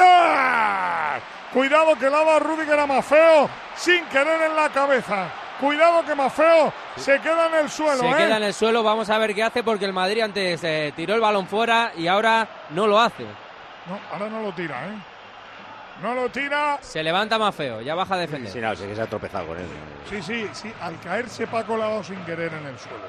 Speaker 2: Rüdiger! Cuidado que la da Rüdiger a Maffeo sin querer en la cabeza. Cuidado que Maffeo se queda en el suelo.
Speaker 7: Se queda en el suelo. Vamos a ver qué hace porque el Madrid antes tiró el balón fuera y ahora no lo hace.
Speaker 2: No, ahora no lo tira, No lo tira.
Speaker 7: Se levanta Maffeo, ya baja a defender.
Speaker 4: Sí, no, sí que se ha tropezado con él.
Speaker 2: Sí. Al caerse Paco la ha dado sin querer en el suelo.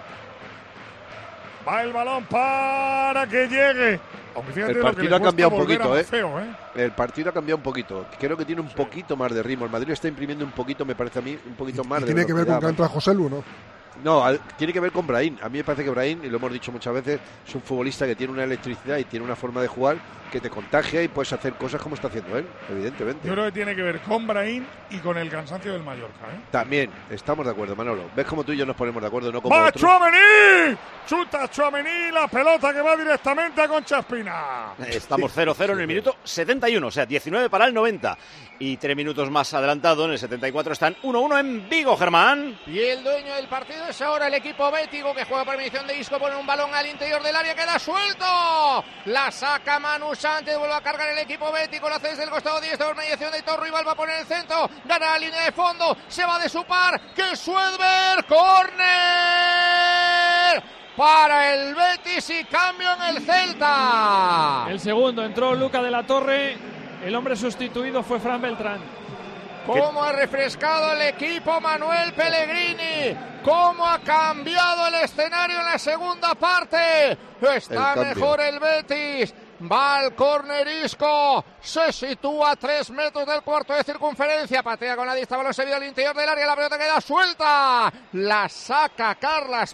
Speaker 2: Va el balón para que llegue.
Speaker 8: El partido ha cambiado un poquito, El partido ha cambiado un poquito. Creo que tiene un poquito más de ritmo. El Madrid está imprimiendo un poquito, me parece a mí, un poquito más de
Speaker 1: tiene que ver con que entra Joselu, ¿no?
Speaker 8: No, tiene que ver con Brahim. A mí me parece que Brahim, y lo hemos dicho muchas veces, es un futbolista que tiene una electricidad y tiene una forma de jugar que te contagia y puedes hacer cosas como está haciendo él, evidentemente.
Speaker 2: Yo creo que tiene que ver con Brahim y con el cansancio del Mallorca, ¿eh?
Speaker 8: También, estamos de acuerdo, Manolo. ¿Ves cómo tú y yo nos ponemos de acuerdo? No como
Speaker 2: ¡Va
Speaker 8: otros.
Speaker 2: Tchouaméni! Chuta Tchouaméni, la pelota que va directamente a Concha Espina.
Speaker 4: Estamos 0-0 en el minuto 71, o sea, 19 para el 90. Y 3 minutos más adelantado, en el 74, están 1-1 en Vigo, Germán.
Speaker 24: Y el dueño del partido es ahora el equipo bético, que juega por mediación de Isco, pone un balón al interior del área, queda suelto. La saca Manu Sánchez, vuelve a cargar el equipo bético, lo hace desde el costado 10 por mediación de Hitor Rival, va a poner el centro, gana la línea de fondo, se va de su par, que Suedberg, córner para el Betis y cambio en el Celta.
Speaker 16: El segundo, entró Luca de la Torre, el hombre sustituido fue Fran Beltrán.
Speaker 24: Cómo ha refrescado el equipo Manuel Pellegrini, cómo ha cambiado el escenario en la segunda parte. Está mejor el Betis. Va al córner Isco, se sitúa a 3 metros del cuarto de circunferencia, patea con la diestra, balón seguido al interior del área, la pelota queda suelta, la saca Carlas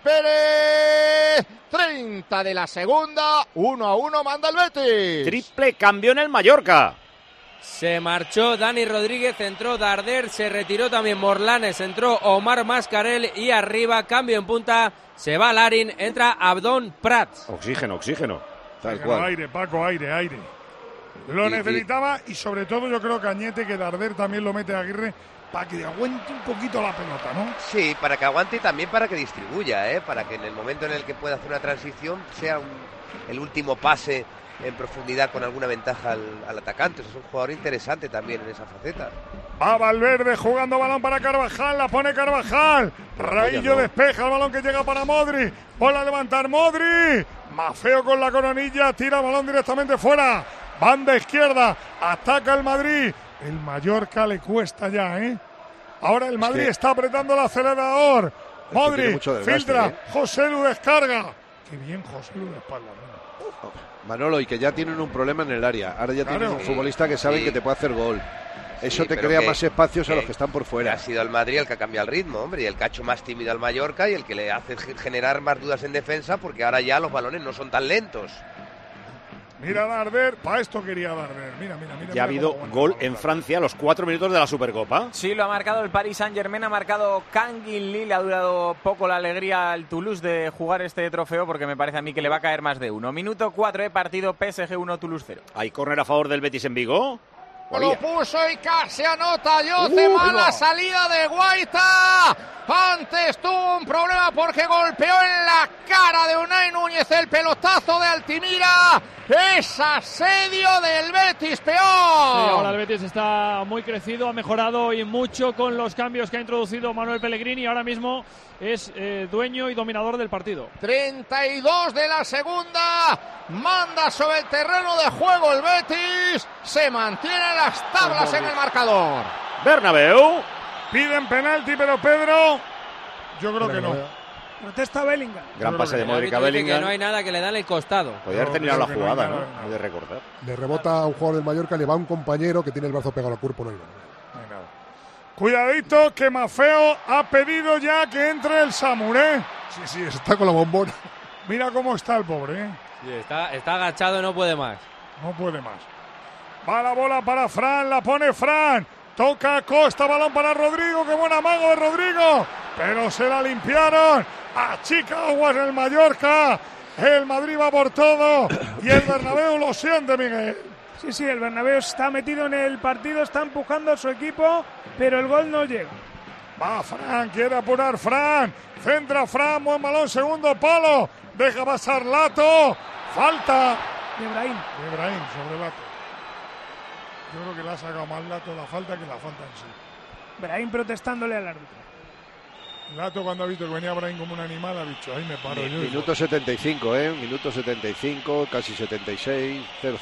Speaker 24: Pérez, 30 de la segunda, 1-1 manda el Betis.
Speaker 4: Triple cambio en el Mallorca.
Speaker 7: Se marchó Dani Rodríguez, entró Darder, se retiró también Morlanes, entró Omar Mascarell y arriba, cambio en punta, se va Larin, entra Abdón Prats.
Speaker 4: Oxígeno.
Speaker 8: Tal cual.
Speaker 2: Aire, Paco, aire. Lo necesitaba y sobre todo yo creo que Cañete, que Darder también lo mete a Aguirre para que aguante un poquito la pelota, ¿no?
Speaker 9: Sí, para que aguante y también para que distribuya, para que en el momento en el que pueda hacer una transición sea el último pase en profundidad con alguna ventaja al atacante. Es un jugador interesante también en esa faceta.
Speaker 2: Va Valverde jugando balón para Carvajal, la pone Carvajal, Raillo despeja el balón que llega para Modri, vuelve a levantar Modri, Mafeo con la coronilla, tira el balón directamente fuera, banda izquierda, ataca el Madrid, el Mallorca le cuesta ya, ahora el Madrid está apretando el acelerador, Modri, filtra, José Lu descarga, qué bien José Lu de espalda,
Speaker 8: Manolo, y que ya tienen un problema en el área, ahora ya tienen un futbolista que saben que te puede hacer gol. Eso te crea más espacios a los que están por fuera.
Speaker 9: Ha sido el Madrid el que ha cambiado el ritmo, hombre, y el que ha hecho más tímido al Mallorca y el que le hace generar más dudas en defensa, porque ahora ya los balones no son tan lentos.
Speaker 2: Mira Darder, para esto quería Darder. Mira.
Speaker 4: Ya ha habido gol en Francia a los 4 minutos de la Supercopa.
Speaker 18: Sí, lo ha marcado el Paris Saint-Germain, ha marcado Kangin Lee. Le ha durado poco la alegría al Toulouse de jugar este trofeo, porque me parece a mí que le va a caer más de uno. Minuto 4 de partido, PSG 1, Toulouse 0.
Speaker 4: Hay córner a favor del Betis en Vigo.
Speaker 24: Lo puso y casi anota Yoce, mala salida de Guaita. Antes tuvo un problema porque golpeó en la cara de Unai Núñez el pelotazo de Altimira. Es asedio del Betis, peor.
Speaker 16: Sí, ahora el Betis está muy crecido, ha mejorado y mucho con los cambios que ha introducido Manuel Pellegrini. Ahora mismo es dueño y dominador del partido.
Speaker 24: 32 de la segunda, manda sobre el terreno de juego el Betis, se mantienen las tablas en el marcador.
Speaker 4: Bernabéu.
Speaker 2: Piden penalti, pero Pedro, yo creo que no.
Speaker 6: Protesta Bellingham.
Speaker 4: Gran pase de Modric a Bellingham.
Speaker 7: Que no hay nada que le da en el costado.
Speaker 4: Podría haber terminado la jugada, ¿no? De recortar.
Speaker 1: Le rebota a un jugador del Mallorca, le va a un compañero que tiene el brazo pegado al cuerpo, no hay nada.
Speaker 2: Cuidadito que Mafeo ha pedido ya que entre el Samur,
Speaker 1: Sí, está con la bombona.
Speaker 2: Mira cómo está el pobre,
Speaker 7: Sí, está agachado, no puede más.
Speaker 2: No puede más. Va la bola para Fran, la pone Fran. Toca Costa, balón para Rodrigo, qué buen amago de Rodrigo, pero se la limpiaron. Achica aguas el Mallorca. El Madrid va por todo y el Bernabéu lo siente, Miguel.
Speaker 6: Sí, el Bernabéu está metido en el partido, está empujando a su equipo, pero el gol no llega.
Speaker 2: Va Fran, quiere apurar Fran. Centra Fran, buen balón, segundo palo. Deja pasar Lato. Falta
Speaker 6: de Brahim
Speaker 2: sobre Lato. Yo creo que le ha sacado más Lato la falta que la falta en sí.
Speaker 6: Brahim protestándole al árbitro.
Speaker 2: Lato, cuando ha visto que venía Brahim como un animal, ha dicho, ahí me paro yo.
Speaker 8: Minuto 75, minuto 75, casi 76, 0-0.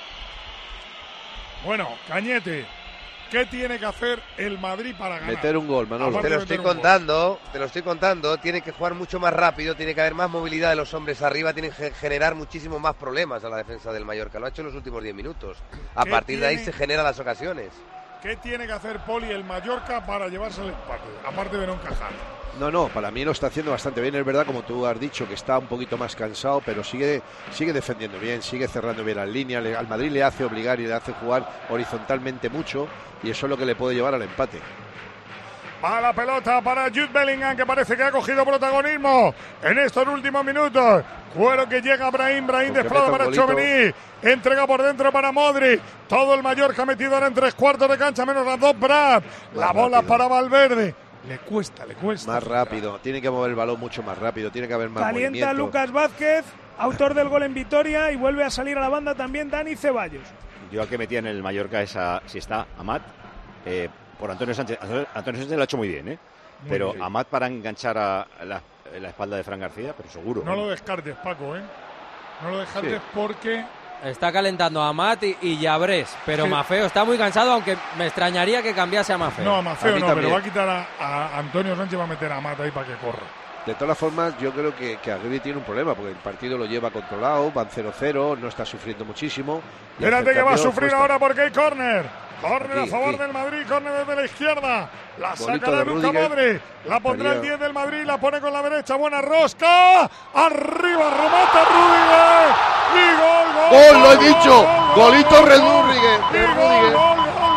Speaker 2: Bueno, Cañete, ¿qué tiene que hacer el Madrid para ganar?
Speaker 8: Meter un gol, Manolo.
Speaker 9: Te lo estoy contando, tiene que jugar mucho más rápido, tiene que haber más movilidad de los hombres arriba, tiene que generar muchísimo más problemas a la defensa del Mallorca. Lo ha hecho en los últimos 10 minutos. A partir de ahí se generan las ocasiones.
Speaker 2: ¿Qué tiene que hacer Poli el Mallorca para llevarse el empate? Aparte de no encajar.
Speaker 8: No, para mí lo está haciendo bastante bien. Es verdad, como tú has dicho, que está un poquito más cansado, pero sigue defendiendo bien, sigue cerrando bien las líneas. Al Madrid le hace obligar y le hace jugar horizontalmente mucho, y eso es lo que le puede llevar al empate.
Speaker 2: Va la pelota para Jude Bellingham, que parece que ha cogido protagonismo en estos últimos minutos. Cuero que llega Brahim desplaza para Tchouaméni, entrega por dentro para Modric. Todo el Mallorca metido ahora en 3/4 de cancha, menos las dos Brad. La bola para Valverde. Le cuesta.
Speaker 8: Más rápido, tiene que mover el balón mucho más rápido, tiene que haber más movimiento.
Speaker 6: Calienta Lucas Vázquez, autor del gol en Vitoria, y vuelve a salir a la banda también Dani Ceballos.
Speaker 4: Yo al que metía en el Mallorca si está Amat, por Antonio Sánchez. Antonio Sánchez lo ha hecho muy bien, pero bien. Amat para enganchar a la espalda de Fran García, pero seguro.
Speaker 2: No lo descartes, Paco, No lo descartes porque...
Speaker 7: Está calentando a Amat y Llabrés, pero Mafeo está muy cansado, aunque me extrañaría que cambiase a Mafeo.
Speaker 2: No, a Mafeo no, pero va a quitar a Antonio Sánchez, va a meter a Amat ahí para que corra.
Speaker 8: De todas formas, yo creo que Aguirre tiene un problema, porque el partido lo lleva controlado, van 0-0, no está sufriendo muchísimo.
Speaker 2: Espérate que va a sufrir ahora porque hay córner. Córner a favor del Madrid, córner desde la izquierda. La sacará Luka Modric. La pondrá el 10 del Madrid, la pone con la derecha. Buena rosca. Arriba, remata Rüdiger. Y gol.
Speaker 8: ¡Gol, lo he dicho! Golito de Rüdiger.
Speaker 2: Gol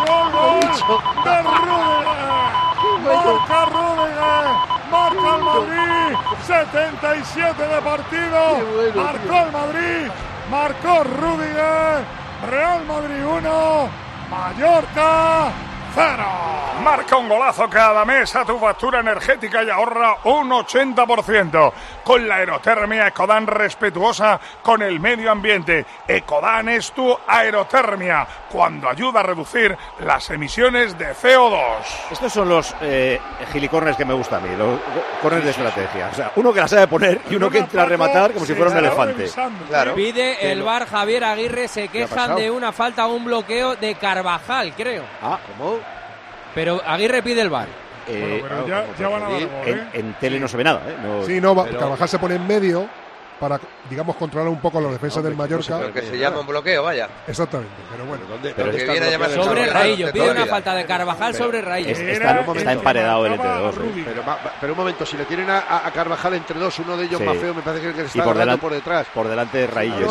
Speaker 2: de Rüdiger. Marca Rüdiger. Marca el Madrid. 77 de partido. Marcó el Madrid. Marcó Rüdiger. Real Madrid 1. Mallorca 0. Marca un golazo cada mes a tu factura energética y ahorra un 80%. Con la aerotermia Ecodan, respetuosa con el medio ambiente. Ecodan es tu aerotermia, cuando ayuda a reducir las emisiones de CO2.
Speaker 4: Estos son los gilicorners que me gustan a mí, los corners de estrategia. O sea, uno que la sabe poner y uno que entra a rematar como si fuera un elefante.
Speaker 7: Claro. Pide el VAR Javier Aguirre, se quejan de una falta o un bloqueo de Carvajal, creo.
Speaker 8: ¿Cómo?
Speaker 7: Pero Aguirre pide el VAR.
Speaker 2: Pero ya van a dar
Speaker 4: en tele no se ve nada.
Speaker 1: Carvajal se pone en medio para, digamos, controlar un poco la defensa del Mallorca.
Speaker 9: Pero que se llama un bloqueo, vaya.
Speaker 1: Exactamente, pero bueno.
Speaker 9: Pero que viene a llamarse
Speaker 7: sobre Raillo, pide una falta de Carvajal sobre Raillo.
Speaker 4: Está emparedado el entre dos.
Speaker 8: Pero un momento, si le tienen a Carvajal entre dos, uno de ellos más feo, me parece que le está agarrando por detrás.
Speaker 4: Por delante de Raillo.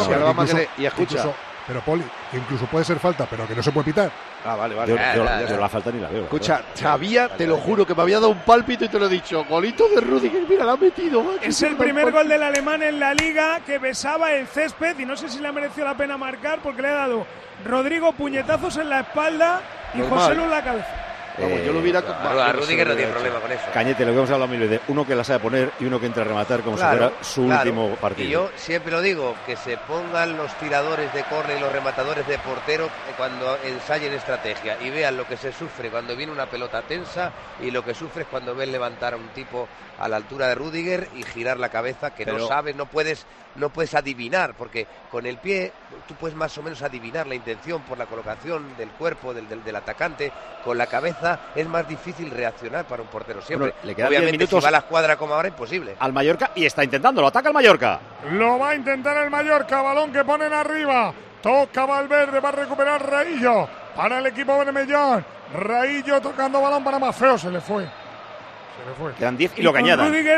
Speaker 8: Y escucha.
Speaker 1: Pero Poli, que incluso puede ser falta, pero que no se puede pitar.
Speaker 8: Vale.
Speaker 4: Yo la falta ni la veo.
Speaker 8: Escucha, te lo juro que me había dado un pálpito y te lo he dicho. Golito de Rüdiger, mira, la ha metido. Macho,
Speaker 6: es el primer gol del alemán en la Liga, que besaba el césped y no sé si le ha merecido la pena marcar porque le ha dado Rodrigo puñetazos en la espalda y José Lu en la cabeza.
Speaker 8: Yo lo hubiera...
Speaker 9: a Rüdiger no tiene problema con eso.
Speaker 4: Cañete, lo que hemos hablado mil veces, uno que la sabe poner y uno que entra a rematar como si fuera su último partido.
Speaker 9: Y yo siempre lo digo, que se pongan los tiradores de córner y los rematadores de portero cuando ensayen estrategia y vean lo que se sufre cuando viene una pelota tensa y lo que sufres cuando ves levantar a un tipo a la altura de Rüdiger y girar la cabeza, que no sabes, no puedes adivinar, porque con el pie tú puedes más o menos adivinar la intención por la colocación del cuerpo del atacante. Con la cabeza es más difícil reaccionar para un portero siempre.
Speaker 4: Bueno, le quedan
Speaker 9: obviamente
Speaker 4: 10 minutos
Speaker 9: si va a la escuadra como ahora, imposible.
Speaker 4: Al Mallorca, y está intentándolo, ataca el Mallorca.
Speaker 2: Lo va a intentar el Mallorca, balón que ponen arriba. Toca Valverde, va a recuperar Raillo para el equipo Bermellón. Raillo tocando balón para Mafeo, se le fue.
Speaker 4: Quedan 10 y lo que añadan.
Speaker 6: Rüdiger,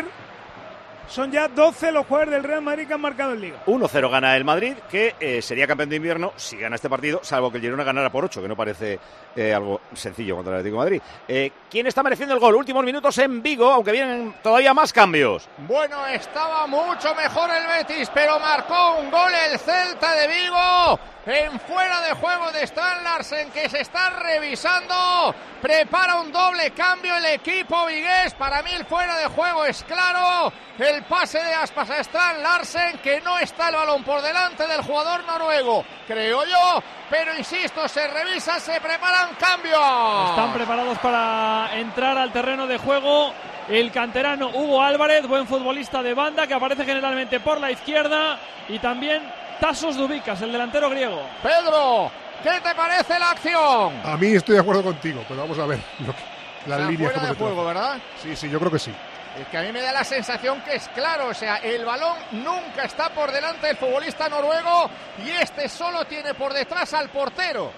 Speaker 6: son ya 12 los jugadores del Real Madrid que han marcado en Liga.
Speaker 4: 1-0 gana el Madrid, que sería campeón de invierno si gana este partido, salvo que el Girona ganara por 8, que no parece algo sencillo contra el Atlético de Madrid. ¿Quién está mereciendo el gol? Últimos minutos en Vigo, aunque vienen todavía más cambios.
Speaker 24: Bueno, estaba mucho mejor el Betis, pero marcó un gol el Celta de Vigo. En fuera de juego de Strand Larsen, que se está revisando. Prepara un doble cambio el equipo vigués. Para mí el fuera de juego es claro. El pase de Aspas a Strand Larsen, que no está el balón por delante del jugador noruego, creo yo. Pero insisto, se revisa, se preparan cambios.
Speaker 16: Están preparados para entrar al terreno de juego el canterano Hugo Álvarez, buen futbolista de banda que aparece generalmente por la izquierda, y también Tasos Dubicas, el delantero griego.
Speaker 24: Pedro, ¿qué te parece la acción?
Speaker 1: A mí estoy de acuerdo contigo, pero vamos a ver las líneas.
Speaker 24: Fuera de juego, ¿verdad?
Speaker 1: Sí, yo creo que sí.
Speaker 24: Es que a mí me da la sensación que es claro, o sea, el balón nunca está por delante del futbolista noruego y este solo tiene por detrás al portero.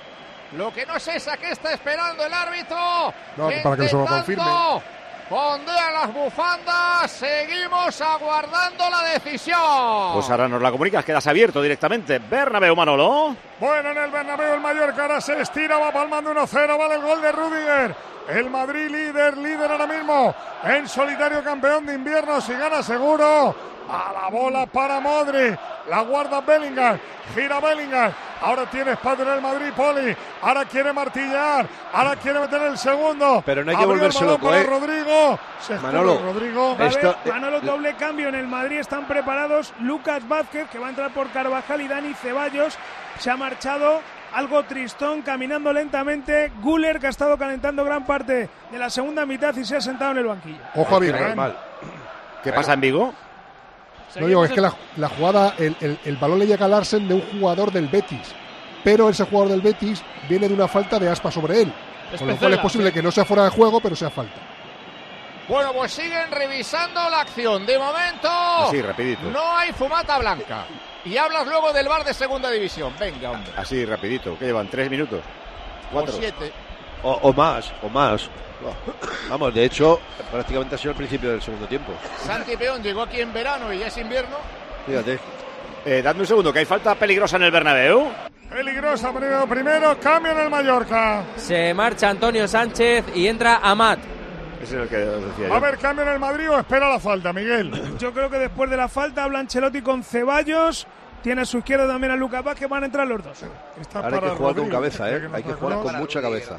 Speaker 24: Lo que no sé es a qué está esperando el árbitro.
Speaker 1: No, para que eso lo confirme.
Speaker 24: Ondean las bufandas, seguimos aguardando la decisión.
Speaker 4: Pues ahora nos la comunicas, quedas abierto directamente. Bernabéu, Manolo.
Speaker 2: Bueno, en el Bernabéu el Mallorca ahora se estira, va palmando 1-0, vale el gol de Rüdiger. El Madrid líder ahora mismo, en solitario campeón de invierno, si gana seguro. A la bola para Modric, la guarda Bellingham, gira Bellingham, ahora tiene espacio en el Madrid, Poli, ahora quiere martillar, ahora quiere meter el segundo.
Speaker 8: Pero no hay que volverse loco,
Speaker 2: Rodrigo,
Speaker 8: Manolo,
Speaker 2: Rodrigo.
Speaker 6: Manolo, doble cambio en el Madrid, están preparados Lucas Vázquez, que va a entrar por Carvajal, y Dani Ceballos, se ha marchado algo tristón, caminando lentamente. Güler, que ha estado calentando gran parte de la segunda mitad y se ha sentado en el banquillo.
Speaker 1: Ojo a Vigo.
Speaker 4: ¿Qué pasa en Vigo?
Speaker 1: No digo, es que la jugada, el balón le llega a Larsen de un jugador del Betis, pero ese jugador del Betis viene de una falta de Aspas sobre él, con lo cual es posible que no sea fuera de juego, pero sea falta.
Speaker 24: Bueno, pues siguen revisando la acción. De momento,
Speaker 4: así, rapidito.
Speaker 24: No hay fumata blanca. Y hablas luego del VAR de segunda división. Venga, hombre.
Speaker 4: Así, rapidito. ¿Qué llevan? 3 minutos. 4.
Speaker 24: O 7.
Speaker 8: O más. Vamos, de hecho, prácticamente ha sido el principio del segundo tiempo.
Speaker 24: Santi Peón llegó aquí en verano y ya es invierno.
Speaker 8: Fíjate.
Speaker 4: Dadme un segundo, que hay falta peligrosa en el Bernabéu.
Speaker 2: Peligrosa, primero cambio en el Mallorca.
Speaker 7: Se marcha Antonio Sánchez y entra Amat.
Speaker 4: Ese es el que os decía yo.
Speaker 2: A ver, cambio en el Madrid o espera la falta, Miguel.
Speaker 6: Yo creo que después de la falta habla Ancelotti con Ceballos. Tiene a su izquierda también a Lucas Vázquez, van a entrar los dos.
Speaker 8: Ahora hay que jugar con cabeza, hay que jugar con mucha cabeza.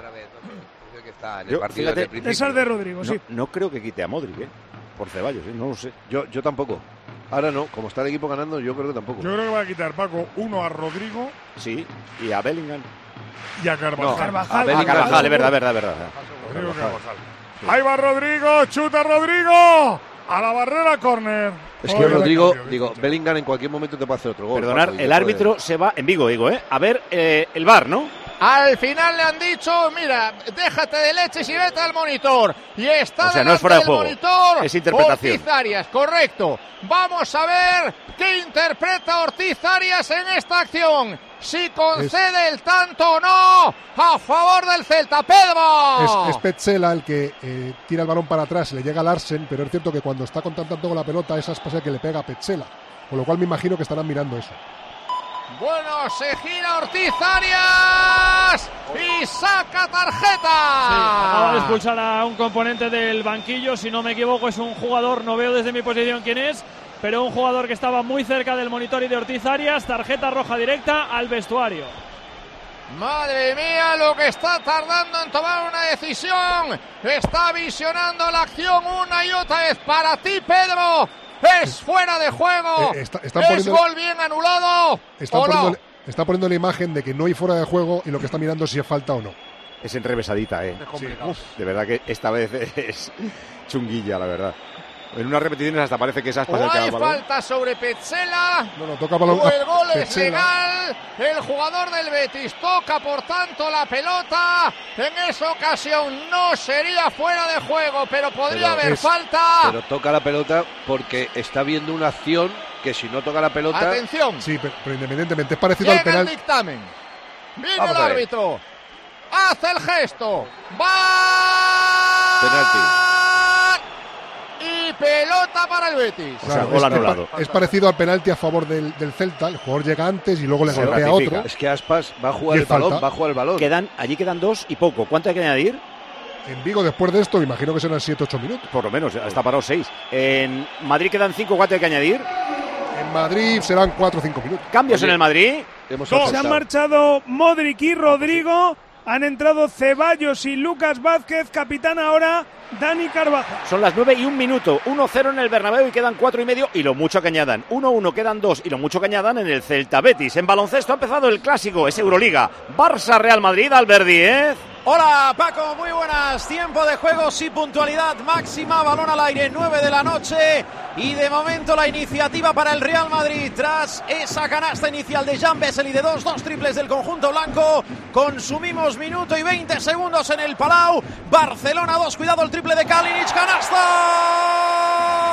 Speaker 6: Esa es de Rodrigo, sí.
Speaker 4: No creo que quite a Modric, por Ceballos, no lo sé.
Speaker 8: Yo tampoco. Ahora no, como está el equipo ganando, yo creo que tampoco.
Speaker 2: Yo creo que va a quitar, Paco, uno a Rodrigo.
Speaker 4: Sí, y a Bellingham.
Speaker 2: Y a Carvajal.
Speaker 4: Carvajal, es verdad.
Speaker 2: Rodrigo Carvajal. Ahí va Rodrigo, chuta Rodrigo. A la barrera, córner.
Speaker 8: Es que Rodrigo, Bellingham en cualquier momento te puede hacer otro gol.
Speaker 4: Perdonar, el árbitro se va en Vigo, a ver el VAR, ¿no?
Speaker 24: Al final le han dicho, mira, déjate de leches y vete al monitor. Y está
Speaker 4: no es fuera de juego,
Speaker 24: monitor.
Speaker 4: es interpretación.
Speaker 24: Ortiz Arias, correcto. Vamos a ver qué interpreta Ortiz Arias en esta acción. Si concede el tanto o no a favor del Celta. Pedro.
Speaker 1: Es Petzela el que tira el balón para atrás y le llega a Larsen, pero es cierto que cuando está contactando con la pelota, esa es pase que le pega a Petzela. Con lo cual me imagino que estarán mirando eso.
Speaker 24: Bueno, se gira Ortiz Arias y saca tarjeta.
Speaker 16: Sí, acaba de expulsar a un componente del banquillo, si no me equivoco es un jugador, no veo desde mi posición quién es, pero un jugador que estaba muy cerca del monitor y de Ortiz Arias, tarjeta roja directa al vestuario.
Speaker 24: Madre mía, lo que está tardando en tomar una decisión. Está visionando la acción una y otra vez. Para ti, Pedro. Es fuera de juego. Es gol bien anulado.
Speaker 1: Está poniendo la imagen de que no hay fuera de juego y lo que está mirando es si es falta o no.
Speaker 4: Es enrevesadita, Sí. De verdad que esta vez es chunguilla, la verdad. En unas repeticiones hasta parece que esas pasan
Speaker 24: cada balón. Falta sobre Petzela.
Speaker 1: Toca balón.
Speaker 24: El gol es legal. El jugador del Betis toca, por tanto, la pelota. En esa ocasión no sería fuera de juego, pero podría haber falta.
Speaker 8: Pero toca la pelota porque está viendo una acción que si no toca la pelota.
Speaker 24: Atención.
Speaker 1: Sí, pero independientemente es parecido al penal.
Speaker 24: El dictamen. Viene el árbitro. Hace el gesto. Va.
Speaker 8: Penalti.
Speaker 24: Y pelota para el Betis.
Speaker 4: Gol anulado.
Speaker 1: Es parecido al penalti a favor del Celta. El jugador llega antes y luego le golpea a otro.
Speaker 8: Es que Aspas va a jugar el balón,
Speaker 4: Allí quedan 2 y poco. ¿Cuánto hay que añadir?
Speaker 1: En Vigo, después de esto, imagino que serán 7-8 minutos.
Speaker 4: Por lo menos, está parado 6. En Madrid quedan 5. ¿Cuánto hay que añadir?
Speaker 1: En Madrid serán 4 o 5 minutos.
Speaker 4: ¿Cambios en el Madrid?
Speaker 6: Se han marchado Modric y Rodrigo. Han entrado Ceballos y Lucas Vázquez. Capitán ahora Dani Carvajal.
Speaker 4: Son las 9 y 1 minuto. 1-0 en el Bernabéu y quedan 4 y medio. Y lo mucho que añadan. 1-1 quedan 2 y lo mucho que añadan en el Celta Betis. En baloncesto ha empezado el clásico. Es Euroliga. Barça-Real Madrid. Alberdi,
Speaker 13: Hola Paco, muy buenas. Tiempo de juego, sí, puntualidad máxima. Balón al aire, 9 de la noche. Y de momento la iniciativa para el Real Madrid. Tras esa canasta inicial de Jan Vesely de 2 triples del conjunto blanco. Consumimos minuto y 20 segundos en el Palau. Barcelona 2, cuidado el triple de Kalinic. ¡Canasta!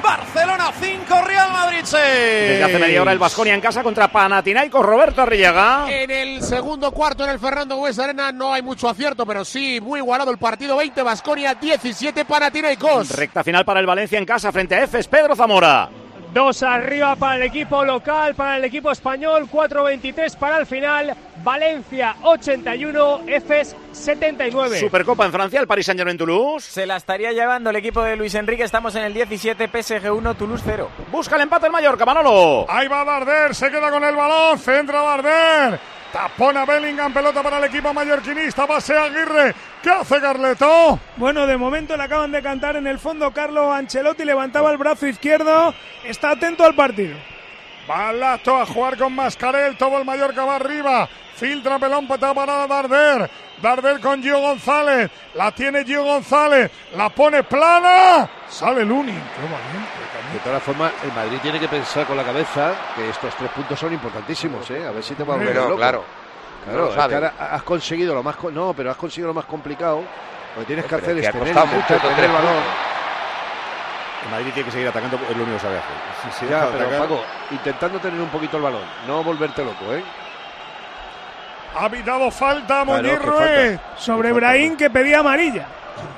Speaker 13: Barcelona 5, Real Madrid 6.
Speaker 4: Desde hace media hora el Baskonia en casa contra Panathinaikos. Roberto Arrillaga.
Speaker 3: En el segundo cuarto en el Fernando Buesa Arena no hay mucho acierto, pero sí, muy igualado el partido. 20 Baskonia, 17 Panathinaikos.
Speaker 4: Recta final para el Valencia en casa frente a Efes. Pedro Zamora.
Speaker 5: 2 arriba para el equipo local, para el equipo español, 4:23 para el final. Valencia 81, Efes 79.
Speaker 4: Supercopa en Francia, el Paris Saint-Germain Toulouse.
Speaker 18: Se la estaría llevando el equipo de Luis Enrique. Estamos en el 17, PSG 1, Toulouse 0.
Speaker 4: Busca el empate el Mallorca, Manolo.
Speaker 2: Ahí va Darder, se queda con el balón, centra Darder. Tapona Bellingham, pelota para el equipo mallorquinista, pase Aguirre. ¿Qué hace Carleto?
Speaker 6: Bueno, de momento le acaban de cantar en el fondo. Carlo Ancelotti levantaba el brazo izquierdo. Está atento al partido.
Speaker 2: Balato a jugar con Mascarell, todo el Mallorca va arriba. Filtra pelón para Darder. Darder con Gio González. La tiene Gio González. La pone plana. Sale Lunin. Qué valiente.
Speaker 8: De todas formas, el Madrid tiene que pensar con la cabeza que estos 3 puntos son importantísimos, ¿eh? A ver si te va a volver loco.
Speaker 9: Claro,
Speaker 8: no es que ahora has conseguido lo más pero has conseguido lo más complicado. Lo que tienes que hacer es tener el balón.
Speaker 4: El Madrid tiene que seguir atacando, es lo único que sabe hacer.
Speaker 8: Sí, ya, pero Paco, intentando tener un poquito el balón, no volverte loco, ¿eh?
Speaker 2: Ha pitado falta Muñiz Ruiz
Speaker 6: sobre Brahim, que pedía amarilla.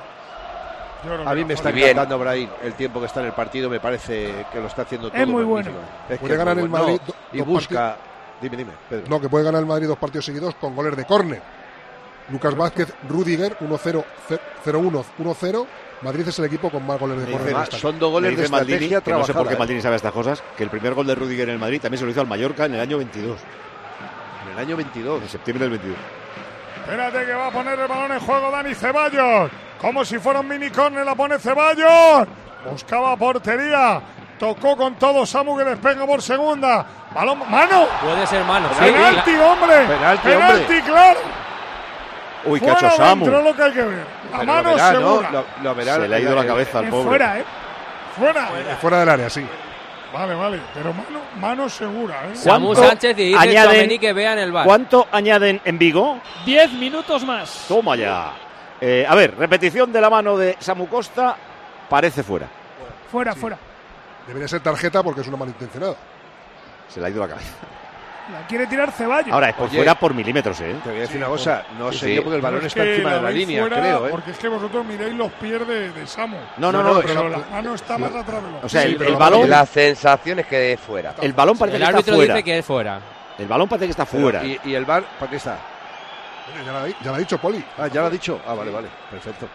Speaker 8: A mí me está encantando Brahim. El tiempo que está en el partido me parece que lo está haciendo todo.
Speaker 6: Es muy bueno.
Speaker 1: Puede ganar el Madrid
Speaker 8: y busca. Dime, Pedro.
Speaker 1: No, que puede ganar el Madrid 2 partidos seguidos con goles de córner. Lucas Vázquez, Rudiger, 1-0, 0-1, 1-0. Madrid es el equipo con más goles de córner.
Speaker 8: Son 2 goles de estrategia trabajada.
Speaker 4: No sé por qué Maldini sabe estas cosas. Que el primer gol de Rudiger en el Madrid también se lo hizo al Mallorca en el año 22.
Speaker 8: En el año 22.
Speaker 4: En septiembre del 22.
Speaker 2: Espérate que va a poner el balón en juego Dani Ceballos. Como si fuera un mini córner, la pone Ceballos. Buscaba portería. Tocó con todo Samu, que despega por segunda. Balón, mano.
Speaker 7: Puede ser mano.
Speaker 2: Penalti, hombre. Penalti, claro.
Speaker 4: Uy, qué ha hecho Samu.
Speaker 2: Lo que hay que ver. La mano segura.
Speaker 4: Se le ha ido la cabeza al pobre.
Speaker 6: Fuera,
Speaker 2: Fuera
Speaker 1: del área, sí.
Speaker 2: Vale, pero mano segura, ¿eh?
Speaker 7: Samu Sánchez y Tchouaméni que vean el VAR.
Speaker 4: ¿Cuánto añaden en Vigo?
Speaker 16: 10 minutos más.
Speaker 4: Toma ya. A ver, repetición de la mano de Samu Costa. Parece fuera.
Speaker 6: Fuera.
Speaker 1: Debería ser tarjeta porque es una malintencionada.
Speaker 4: Se le ha ido la cabeza.
Speaker 6: La quiere tirar Ceballos.
Speaker 4: Ahora, es por fuera por milímetros, ¿eh?
Speaker 8: Te voy a decir una cosa. No sé yo porque el balón está encima de la línea, creo, ¿eh?
Speaker 2: Porque es que vosotros miréis los pies de Samu.
Speaker 4: No,
Speaker 2: pero la mano está más atrás de los pies.
Speaker 4: O sea, el balón...
Speaker 9: La sensación es que es fuera.
Speaker 4: El balón parece que está fuera.
Speaker 7: El árbitro dice que es fuera.
Speaker 4: El balón parece que está fuera.
Speaker 8: ¿Y el VAR para qué está?
Speaker 1: Ya lo ha dicho Poli.
Speaker 8: Ya lo ha dicho. Vale. Perfecto.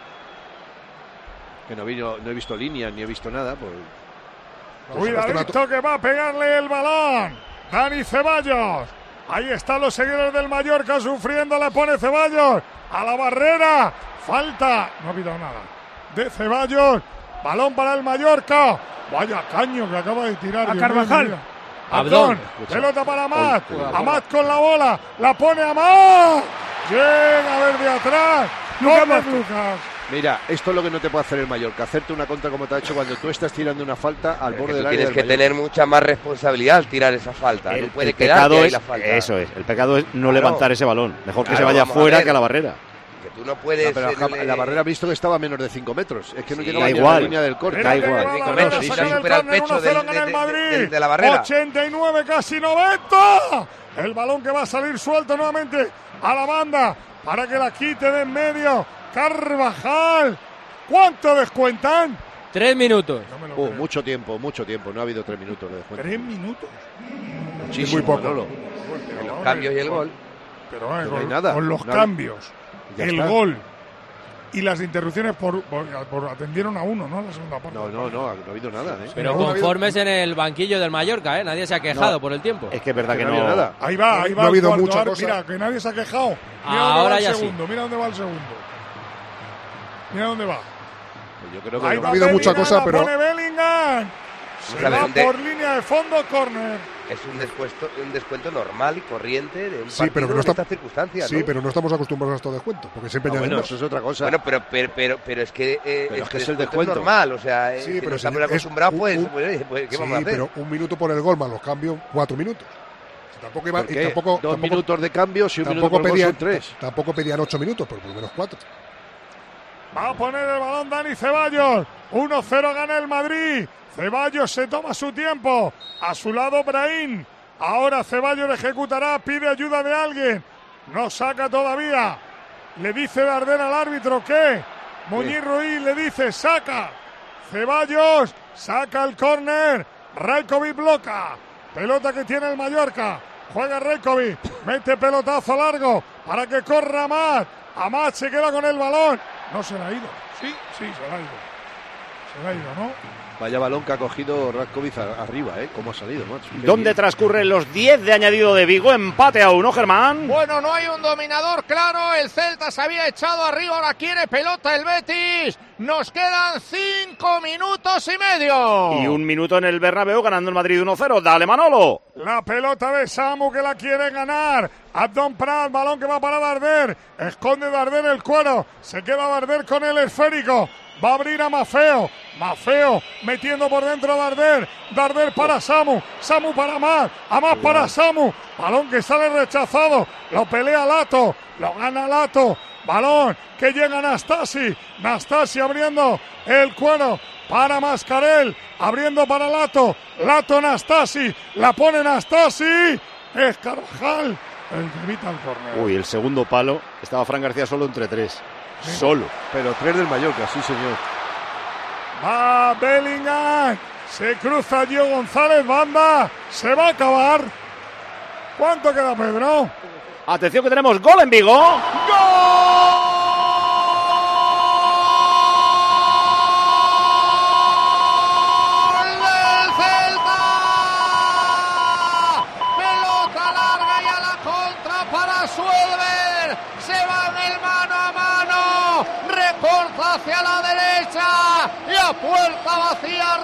Speaker 8: Que no he visto líneas ni he visto nada.
Speaker 2: Cuidadito que va a pegarle el balón. Dani Ceballos. Ahí están los seguidores del Mallorca sufriendo. Le pone Ceballos a la barrera. Falta. No ha habido nada. De Ceballos. Balón para el Mallorca. Vaya caño que acaba de tirar.
Speaker 6: A Carvajal.
Speaker 2: Abdón. Pelota para Amat. Amat con la bola. La pone Amat. Llega a ver de atrás. Lucas.
Speaker 8: Mira, esto es lo que no te puede hacer el Mallorca, hacerte una contra como te ha hecho cuando tú estás tirando una falta al borde del área.
Speaker 9: Tienes que tener mucha más responsabilidad al tirar esa falta. No puede quedarte ahí la falta.
Speaker 4: Eso es, el pecado es no levantar ese balón. Mejor que se vaya fuera que a la barrera.
Speaker 9: Que tú no puedes...
Speaker 8: la barrera ha visto que estaba a menos de 5 metros. Es que no llegaba
Speaker 4: a
Speaker 8: la línea del corte.
Speaker 4: Da igual.
Speaker 9: 5 metros, supera el pecho de la barrera.
Speaker 2: 89, casi 90. El balón que va a salir suelto nuevamente a la banda para que la quite de en medio. Carvajal. ¿Cuánto descuentan?
Speaker 7: 3 minutos.
Speaker 8: Mucho tiempo. No ha habido 3 minutos de descuento.
Speaker 2: 3 minutos.
Speaker 8: Muchísimo, muy poco.
Speaker 9: Los cambios y el gol.
Speaker 2: Pero
Speaker 8: no hay nada.
Speaker 2: Con los cambios, el gol y las interrupciones por atendieron a uno, ¿no? La segunda parte.
Speaker 8: No ha habido nada, ¿eh?
Speaker 7: Pero conformes en el banquillo del Mallorca, ¿eh? Nadie se ha quejado por el tiempo.
Speaker 4: Es que es verdad que
Speaker 8: no ha habido nada.
Speaker 2: Ahí va.
Speaker 1: No ha habido mucha cosa.
Speaker 2: Mira, que nadie se ha quejado.
Speaker 7: Ahora ya sí.
Speaker 2: Mira dónde va el segundo. Mira dónde va.
Speaker 8: Yo creo que
Speaker 1: no ha habido mucha cosa, pero...
Speaker 2: Pone Bellingham. Se va por línea de fondo, córner.
Speaker 9: Es un descuento normal y corriente de un partido
Speaker 1: pero
Speaker 9: en estas circunstancias.
Speaker 1: Sí, pero no estamos acostumbrados a estos descuentos, porque siempre
Speaker 8: bueno, eso es otra cosa.
Speaker 9: Bueno, pero es que
Speaker 8: es el descuento
Speaker 9: es normal, o sea,
Speaker 1: sí, pero
Speaker 9: estamos acostumbrados, pues, ¿qué vamos a hacer?
Speaker 1: Pero 1 minuto por el gol más los cambios, 4 minutos. Tampoco iba, y tampoco
Speaker 8: 2 minutos de cambios y 1 minuto por gol son 3.
Speaker 1: Tampoco pedían 8 minutos, pero por lo menos 4.
Speaker 2: Va a poner el balón Dani Ceballos. 1-0 gana el Madrid Ceballos se toma su tiempo. A su lado Brahim. Ahora Ceballos le ejecutará, pide ayuda de alguien. No saca todavía. Le dice Darder al árbitro que Muñiz Ruiz le dice saca. Ceballos saca el córner. Rajkovic bloca. Pelota que tiene el Mallorca. Juega Rajkovic. Mete pelotazo largo para que corra Amat. Amat se queda con el balón. No se le ha ido. Sí, se le ha ido. Se le ha ido, ¿no?
Speaker 8: Vaya balón que ha cogido Rajkovic arriba, ¿Cómo ha salido, macho?
Speaker 4: ¿Dónde transcurren los 10 de añadido de Vigo? Empate a 1, Germán.
Speaker 24: Bueno, no hay un dominador claro. El Celta se había echado arriba, ahora quiere pelota el Betis. Nos quedan 5 minutos y medio.
Speaker 4: Y 1 minuto en el Bernabéu, ganando el Madrid 1-0. Dale, Manolo.
Speaker 2: La pelota de Samu que la quiere ganar. Abdón Prat, balón que va para Darder. Esconde Darder el cuero. Se queda Darder con el esférico. Va a abrir a Mafeo. Mafeo metiendo por dentro a Darder. Darder para Samu. Samu para Amat. Amat para Samu. Balón que sale rechazado. Lo pelea Lato. Lo gana Lato. Balón que llega Nastasi. Nastasi abriendo el cuero para Mascarell. Abriendo para Lato. Lato Nastasi. La pone Nastasi. Es Carvajal el que evita el córner.
Speaker 4: Uy, el segundo palo. Estaba Fran García solo entre 3. Solo.
Speaker 8: Pero 3 del Mallorca, sí señor.
Speaker 2: Va Bellingham. Se cruza Gio González. Banda. Se va a acabar. ¿Cuánto queda, Pedro?
Speaker 4: Atención que tenemos gol en Vigo.
Speaker 2: ¡Gol!
Speaker 24: Hacia la derecha y a puerta vacía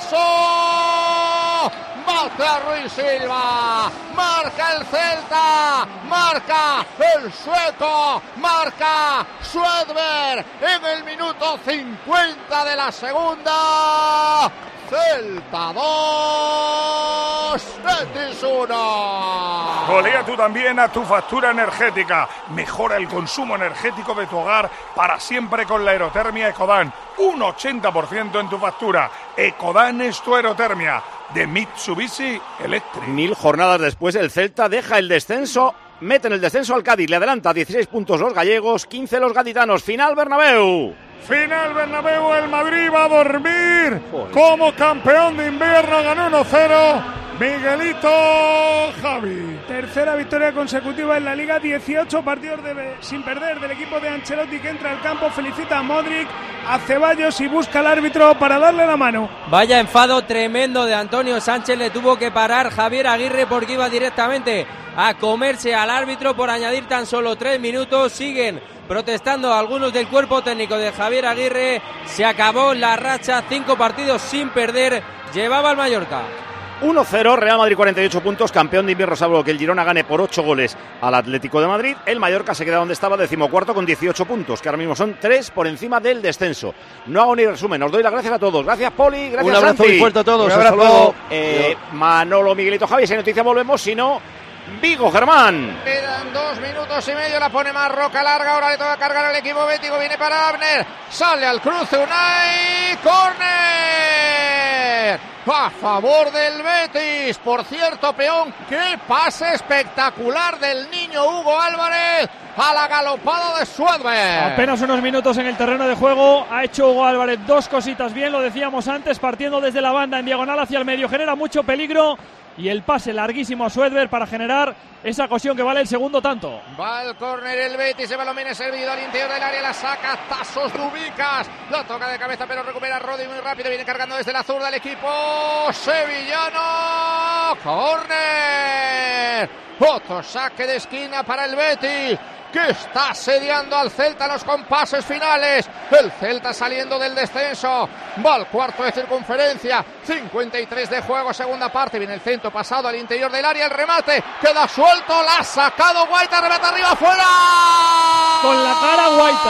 Speaker 24: raso. Marca Ruiz Silva, marca el Celta, marca el sueco, marca Schwedberg en el minuto 50 de la segunda. Celta 2, Betis 1.
Speaker 2: Golea tú también a tu factura energética. Mejora el consumo energético de tu hogar para siempre con la aerotermia Ecodan. Un 80% en tu factura. Ecodan es tu aerotermia. De Mitsubishi Electric.
Speaker 4: 1000 jornadas después, el Celta deja el descenso. Mete en el descenso al Cádiz. Le adelanta 16 puntos los gallegos, 15 los gaditanos. Final Bernabéu.
Speaker 2: Final Bernabéu, el Madrid va a dormir. Joder. Como campeón de invierno, ganó 1-0 Miguelito Javi.
Speaker 6: Tercera victoria consecutiva en la Liga, 18 partidos sin perder del equipo de Ancelotti, que entra al campo, felicita a Modric, a Ceballos y busca al árbitro para darle la mano.
Speaker 7: Vaya enfado tremendo de Antonio Sánchez, le tuvo que parar Javier Aguirre porque iba directamente a comerse al árbitro por añadir tan solo 3 minutos. Siguen protestando algunos del cuerpo técnico de Javier Aguirre. Se acabó la racha, 5 partidos sin perder llevaba el Mallorca.
Speaker 4: 1-0, Real Madrid 48 puntos, campeón de invierno, salvo que el Girona gane por 8 goles al Atlético de Madrid. El Mallorca se queda donde estaba, 14º con 18 puntos, que ahora mismo son 3 por encima del descenso. No hago ni resumen, os doy las gracias a todos. Gracias, Poli, gracias,
Speaker 8: un abrazo
Speaker 4: Santi.
Speaker 8: Muy fuerte a todos.
Speaker 4: Un abrazo. Manolo, Miguelito, Javi, si hay noticias volvemos, si no, Vigo, Germán.
Speaker 24: Quedan 2 minutos y medio, la pone Marroca larga, ahora le toca cargar al equipo bético, viene para Abner, sale al cruce Unai, córner a favor del Betis. Por cierto, peón, qué pase espectacular del niño Hugo Álvarez a la galopada de Schwedberg.
Speaker 16: Apenas unos minutos en el terreno de juego, ha hecho Hugo Álvarez 2 cositas bien, lo decíamos antes, partiendo desde la banda en diagonal hacia el medio, genera mucho peligro. Y el pase larguísimo a Schwedberg para generar esa ocasión que vale el segundo tanto.
Speaker 24: Va el córner el Betis, el balón viene servido al interior del área, la saca Tasos Dubicas, la toca de cabeza pero recupera Rodri muy rápido, viene cargando desde la zurda el equipo sevillano. Córner, otro saque de esquina para el Betis, que está asediando al Celta en los compases finales. El Celta saliendo del descenso, va al cuarto de circunferencia, 53 de juego, segunda parte, viene el centro pasado al interior del área, el remate queda suelto, la ha sacado Guaita, remate arriba, fuera.
Speaker 16: Con la cara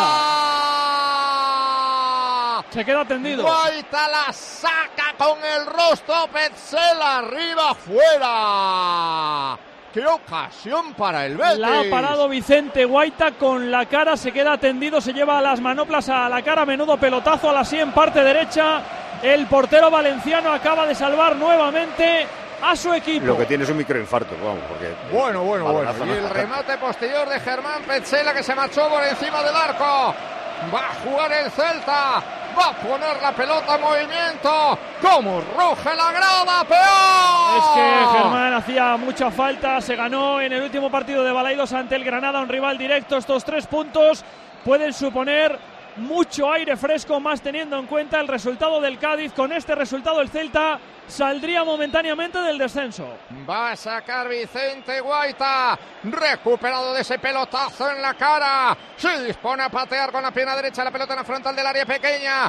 Speaker 16: Guaita. Se queda tendido.
Speaker 24: Guaita la saca con el rostro, Petzela arriba, fuera. ¡Qué ocasión para el Betis!
Speaker 16: La ha parado Vicente Guaita con la cara, se queda tendido, se lleva las manoplas a la cara, menudo pelotazo a la sien, parte derecha El portero valenciano acaba de salvar nuevamente a su equipo.
Speaker 4: Lo que tiene es un microinfarto, vamos, porque...
Speaker 24: Bueno. Y el remate posterior de Germán Petzela, que se marchó por encima del arco. Va a jugar el Celta. Va a poner la pelota en movimiento. ¡Cómo ruge la grada, peor!
Speaker 16: Es que Germán hacía mucha falta. Se ganó en el último partido de Balaidos ante el Granada, un rival directo. Estos 3 puntos pueden suponer mucho aire fresco, más teniendo en cuenta el resultado del Cádiz. Con este resultado el Celta saldría momentáneamente del descenso.
Speaker 24: Va a sacar Vicente Guaita, recuperado de ese pelotazo en la cara. Se dispone a patear con la pierna derecha la pelota en la frontal del área pequeña.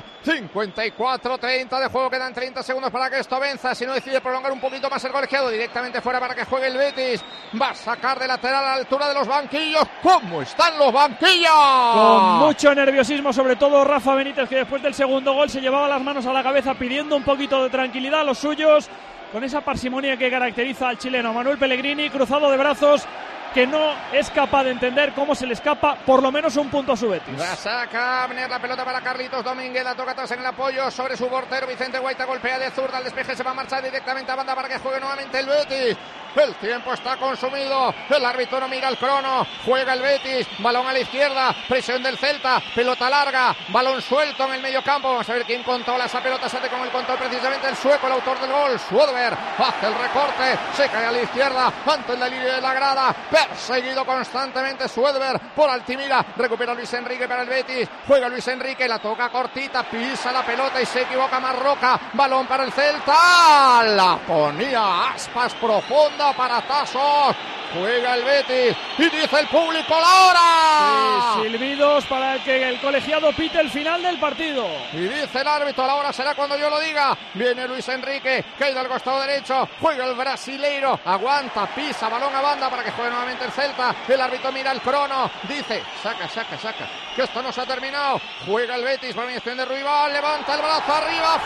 Speaker 24: 54-30 de juego, quedan 30 segundos para que esto venza. Si no decide prolongar un poquito más el colegiado, directamente fuera para que juegue el Betis. Va a sacar de lateral a la altura de los banquillos. ¿Cómo están los banquillos?
Speaker 16: Con mucho nerviosismo, sobre todo Rafa Benítez, que después del segundo gol se llevaba las manos a la cabeza pidiendo un poquito de tranquilidad a los suyos, con esa parsimonia que caracteriza al chileno. Manuel Pellegrini, cruzado de brazos, que no es capaz de entender cómo se le escapa por lo menos un punto a su Betis.
Speaker 24: La saca Abner, la pelota para Carlitos Domínguez, la toca atrás en el apoyo sobre su portero. Vicente Guaita golpea de zurda, el despeje se va a marchar directamente a banda para que juegue nuevamente el Betis. El tiempo está consumido, el árbitro no mira el crono, juega el Betis, balón a la izquierda, presión del Celta, pelota larga, balón suelto en el medio campo. Vamos a ver quién controla esa pelota, se hace con el control precisamente el sueco, el autor del gol, Swedberg, hace el recorte, se cae a la izquierda, ante la línea de la grada, perseguido constantemente Swedberg por Altimira, recupera Luis Enrique para el Betis, juega Luis Enrique, la toca cortita, pisa la pelota y se equivoca Marroca, balón para el Celta, la ponía Aspas profunda para Tasos, juega el Betis y dice el público la hora.
Speaker 16: Sí, silbidos para que el colegiado pite el final del partido.
Speaker 24: Y dice el árbitro, la hora será cuando yo lo diga. Viene Luis Enrique, caído al costado derecho, juega el brasileiro, aguanta, pisa, balón a banda para que juegue nuevamente el Celta. El árbitro mira el crono, dice, saca, que esto no se ha terminado. Juega el Betis, balonización de Ruibal, levanta el brazo arriba,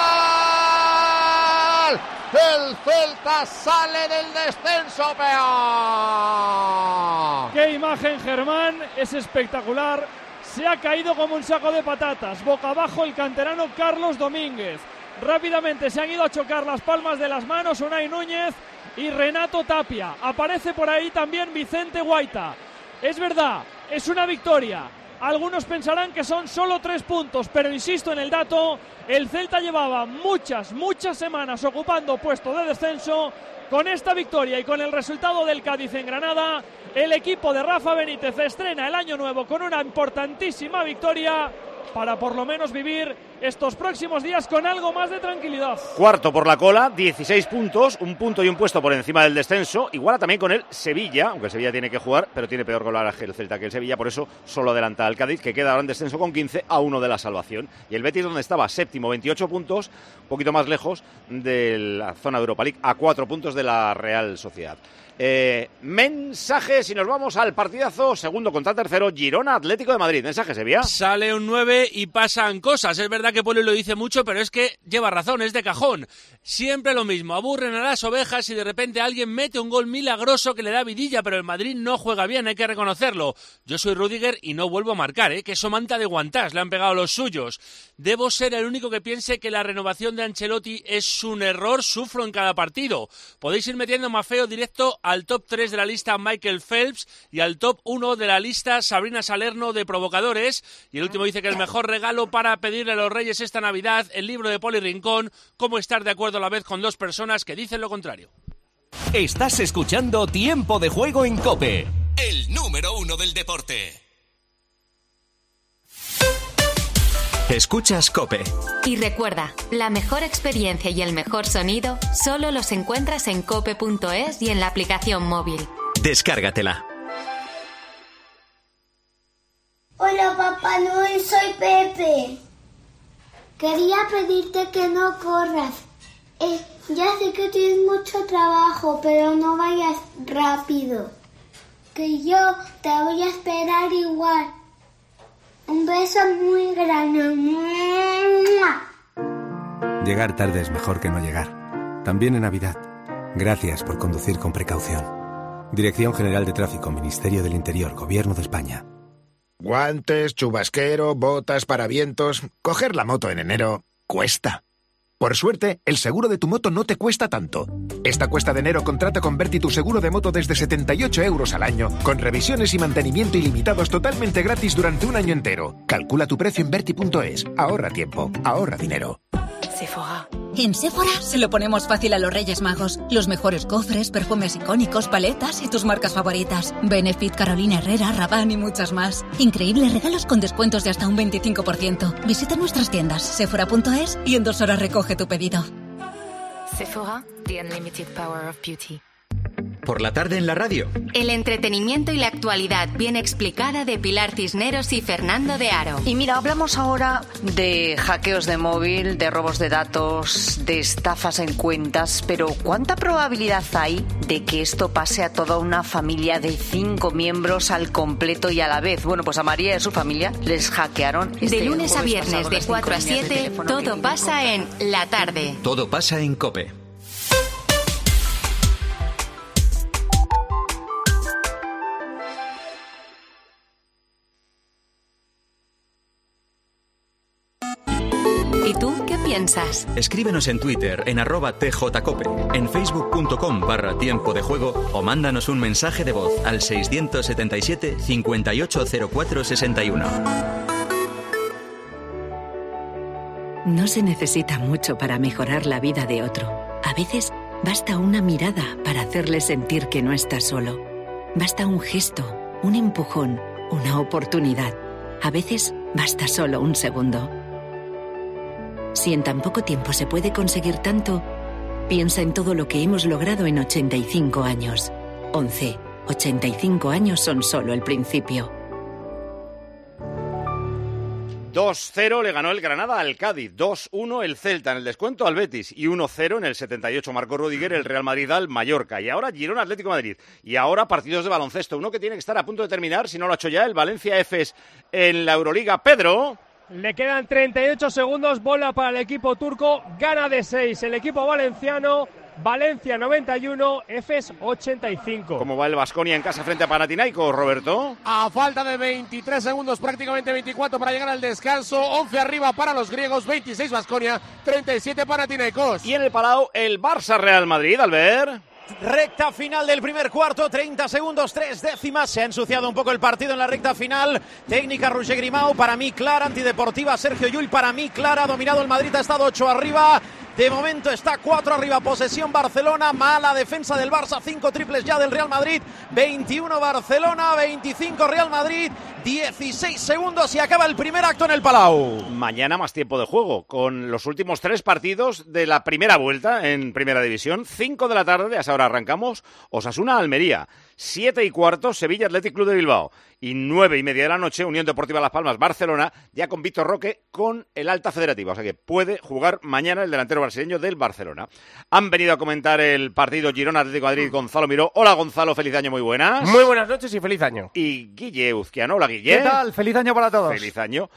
Speaker 24: final. El Celta sale del descenso, peor.
Speaker 16: ¡Qué imagen, Germán! Es espectacular. Se ha caído como un saco de patatas. Boca abajo el canterano Carlos Domínguez. Rápidamente se han ido a chocar las palmas de las manos Unai Núñez y Renato Tapia. Aparece por ahí también Vicente Guaita. Es verdad, es una victoria. Algunos pensarán que son solo 3 puntos, pero insisto en el dato, el Celta llevaba muchas semanas ocupando puesto de descenso. Con esta victoria y con el resultado del Cádiz en Granada, el equipo de Rafa Benítez estrena el año nuevo con una importantísima victoria para por lo menos vivir estos próximos días con algo más de tranquilidad.
Speaker 4: Cuarto por la cola, 16 puntos, un punto y un puesto por encima del descenso. Iguala también con el Sevilla, aunque el Sevilla tiene que jugar, pero tiene peor golaje el Celta que el Sevilla, por eso solo adelanta al Cádiz, que queda ahora en descenso con 15 a 1 de la salvación. Y el Betis, donde estaba séptimo, 28 puntos, un poquito más lejos de la zona de Europa League, a 4 puntos de la Real Sociedad. Mensajes y nos vamos al partidazo segundo contra tercero, Girona Atlético de Madrid. Mensajes, Sevilla.
Speaker 19: Sale un 9 y pasan cosas. Es verdad que Poli lo dice mucho, pero es que lleva razón, es de cajón. Siempre lo mismo, aburren a las ovejas y de repente alguien mete un gol milagroso que le da vidilla, pero el Madrid no juega bien, hay que reconocerlo. Yo soy Rüdiger y no vuelvo a marcar, que somanta de guantás, le han pegado los suyos. Debo ser el único que piense que la renovación de Ancelotti es un error, sufro en cada partido. Podéis ir metiendo más feo directo al top 3 de la lista Michael Phelps y al top 1 de la lista Sabrina Salerno de provocadores. Y el último dice que el mejor regalo para pedirle a los Reyes esta Navidad, el libro de Poli Rincón, cómo estar de acuerdo a la vez con dos personas que dicen lo contrario.
Speaker 11: Estás escuchando Tiempo de Juego en COPE, el número 1 del deporte. Escuchas COPE.
Speaker 20: Y recuerda, la mejor experiencia y el mejor sonido solo los encuentras en cope.es y en la aplicación móvil.
Speaker 11: Descárgatela.
Speaker 21: Hola, Papá Noel, soy Pepe. Quería pedirte que no corras. Ya sé que tienes mucho trabajo, pero no vayas rápido. Que yo te voy a esperar igual. Un beso muy grande.
Speaker 22: Llegar tarde es mejor que no llegar. También en Navidad. Gracias por conducir con precaución. Dirección General de Tráfico, Ministerio del Interior, Gobierno de España.
Speaker 23: Guantes, chubasquero, botas, paravientos... Coger la moto en enero cuesta.
Speaker 10: Por suerte, el seguro de tu moto no te cuesta tanto. Esta cuesta de enero contrata con Verti tu seguro de moto desde 78 € al año, con revisiones y mantenimiento ilimitados totalmente gratis durante un año entero. Calcula tu precio en Verti.es. Ahorra tiempo, ahorra dinero.
Speaker 14: Sephora. En Sephora se lo ponemos fácil a los Reyes Magos. Los mejores cofres, perfumes icónicos, paletas y tus marcas favoritas. Benefit, Carolina Herrera, Rabanne y muchas más. Increíbles regalos con descuentos de hasta un 25%. Visita nuestras tiendas sephora.es y en 2 horas recoge tu pedido.
Speaker 20: Sephora, the unlimited power of beauty.
Speaker 11: Por la tarde en la radio.
Speaker 20: El entretenimiento y la actualidad bien explicada de Pilar Cisneros y Fernando de Aro.
Speaker 15: Y mira, hablamos ahora de hackeos de móvil, de robos de datos, de estafas en cuentas, pero ¿cuánta probabilidad hay de que esto pase a toda una familia de 5 miembros al completo y a la vez? Bueno, pues a María y a su familia les hackearon.
Speaker 20: De lunes a viernes, de 4 a 7, todo pasa en La Tarde.
Speaker 11: Todo pasa en COPE.
Speaker 20: ¿Y tú qué piensas?
Speaker 11: Escríbenos en Twitter en @tjcope, en facebook.com/tiempo de juego o mándanos un mensaje de voz al 677 580461.
Speaker 23: No se necesita mucho para mejorar la vida de otro. A veces basta una mirada para hacerle sentir que no está solo. Basta un gesto, un empujón, una oportunidad. A veces basta solo un segundo. Si en tan poco tiempo se puede conseguir tanto, piensa en todo lo que hemos logrado en 85 años. 85 años son solo el principio.
Speaker 4: 2-0 le ganó el Granada al Cádiz, 2-1 el Celta en el descuento al Betis y 1-0 en el 78 marcó Rudiger el Real Madrid al Mallorca. Y ahora Girona Atlético de Madrid. Y ahora partidos de baloncesto. Uno que tiene que estar a punto de terminar, si no lo ha hecho ya, el Valencia Efes en la Euroliga. Pedro.
Speaker 5: Le quedan 38 segundos, bola para el equipo turco, gana de 6 el equipo valenciano, Valencia 91, Efes 85.
Speaker 4: ¿Cómo va el Baskonia en casa frente a Panathinaikos, Roberto?
Speaker 3: A falta de 23 segundos, prácticamente 24 para llegar al descanso, 11 arriba para los griegos, 26 Baskonia, 37 Panathinaikos.
Speaker 4: Y en el Palau, el Barça Real Madrid, Albert.
Speaker 13: Recta final del primer cuarto, 30 segundos, 3 décimas. Se ha ensuciado un poco el partido en la recta final. Técnica Roger Grimau, para mí clara, antideportiva Sergio Llull, para mí clara. Dominado el Madrid, ha estado 8 arriba. De momento está 4 arriba, posesión Barcelona, mala defensa del Barça, 5 triples ya del Real Madrid, 21 Barcelona, 25 Real Madrid, 16 segundos y acaba el primer acto en el Palau.
Speaker 4: Mañana más tiempo de juego, con los últimos 3 partidos de la primera vuelta en Primera División, 5 de la tarde, a esa hora arrancamos, Osasuna-Almería, 7:15, Sevilla Athletic Club de Bilbao, y 9:30 de la noche, Unión Deportiva Las Palmas, Barcelona, ya con Víctor Roque, con el Alta Federativa, o sea que puede jugar mañana el delantero brasileño del Barcelona. Han venido a comentar el partido Girona Atlético de Madrid, Gonzalo Miró. Hola Gonzalo, feliz año, muy buenas.
Speaker 25: Muy buenas noches y feliz año.
Speaker 4: Y Guille Uzquiano, hola Guille.
Speaker 25: ¿Qué tal? Feliz año para todos.
Speaker 4: Feliz año.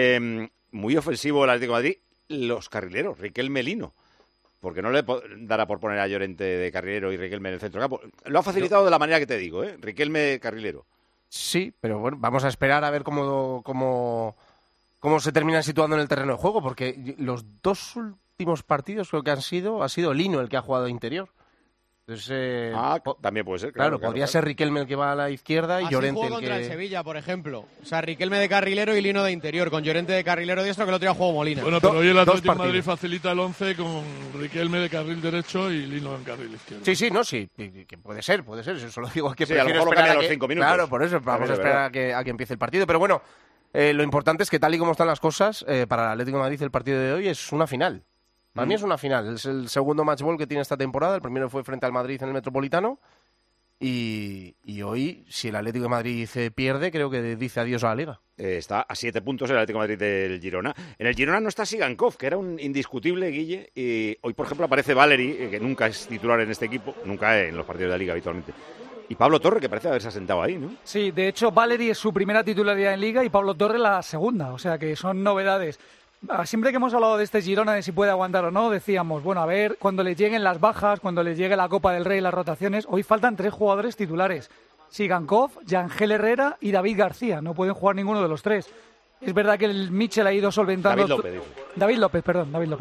Speaker 4: Muy ofensivo el Atlético de Madrid, los carrileros, Riquelme Lino. Porque no le dará por poner a Llorente de carrilero y Riquelme en el centro campo. Lo ha facilitado de la manera que te digo, Riquelme carrilero.
Speaker 25: Sí, pero bueno, vamos a esperar a ver cómo se terminan situando en el terreno de juego, porque los 2 últimos partidos creo que ha sido Lino el que ha jugado de interior. Entonces,
Speaker 4: también puede ser.
Speaker 25: Claro, podría ser Riquelme el que va a la izquierda y Llorente el que...
Speaker 12: contra el Sevilla, por ejemplo. O sea, Riquelme de carrilero y Lino de interior, con Llorente de carrilero diestro, que el otro día jugó Molina.
Speaker 2: Bueno, pero hoy el Atlético de Madrid facilita el 11 con Riquelme de carril derecho y Lino en carril izquierdo.
Speaker 25: Sí, que puede ser. Eso lo digo, que
Speaker 4: sí, prefiero esperar a los 5 minutos.
Speaker 25: Claro, por eso vamos a esperar a que empiece el partido. Pero bueno, lo importante es que tal y como están las cosas, para el Atlético de Madrid el partido de hoy es una final. Para mí es una final, es el segundo match ball que tiene esta temporada, el primero fue frente al Madrid en el Metropolitano y hoy, si el Atlético de Madrid pierde, creo que dice adiós a la Liga.
Speaker 4: Está a 7 puntos el Atlético de Madrid del Girona. En el Girona no está Sigankov, que era un indiscutible, Guille, y hoy, por ejemplo, aparece Valery, que nunca es titular en este equipo, nunca en los partidos de la Liga habitualmente. Y Pablo Torre, que parece haberse asentado ahí, ¿no?
Speaker 26: Sí, de hecho, Valery es su primera titularidad en Liga y Pablo Torre la segunda, o sea que son novedades. Siempre que hemos hablado de este Girona, de si puede aguantar o no, decíamos, bueno, a ver, cuando les lleguen las bajas, cuando les llegue la Copa del Rey y las rotaciones, hoy faltan 3 jugadores titulares, Sigankov, Yangel Herrera y David García, no pueden jugar ninguno de los 3. Es verdad que el Mitchell ha ido solventando...
Speaker 4: David López.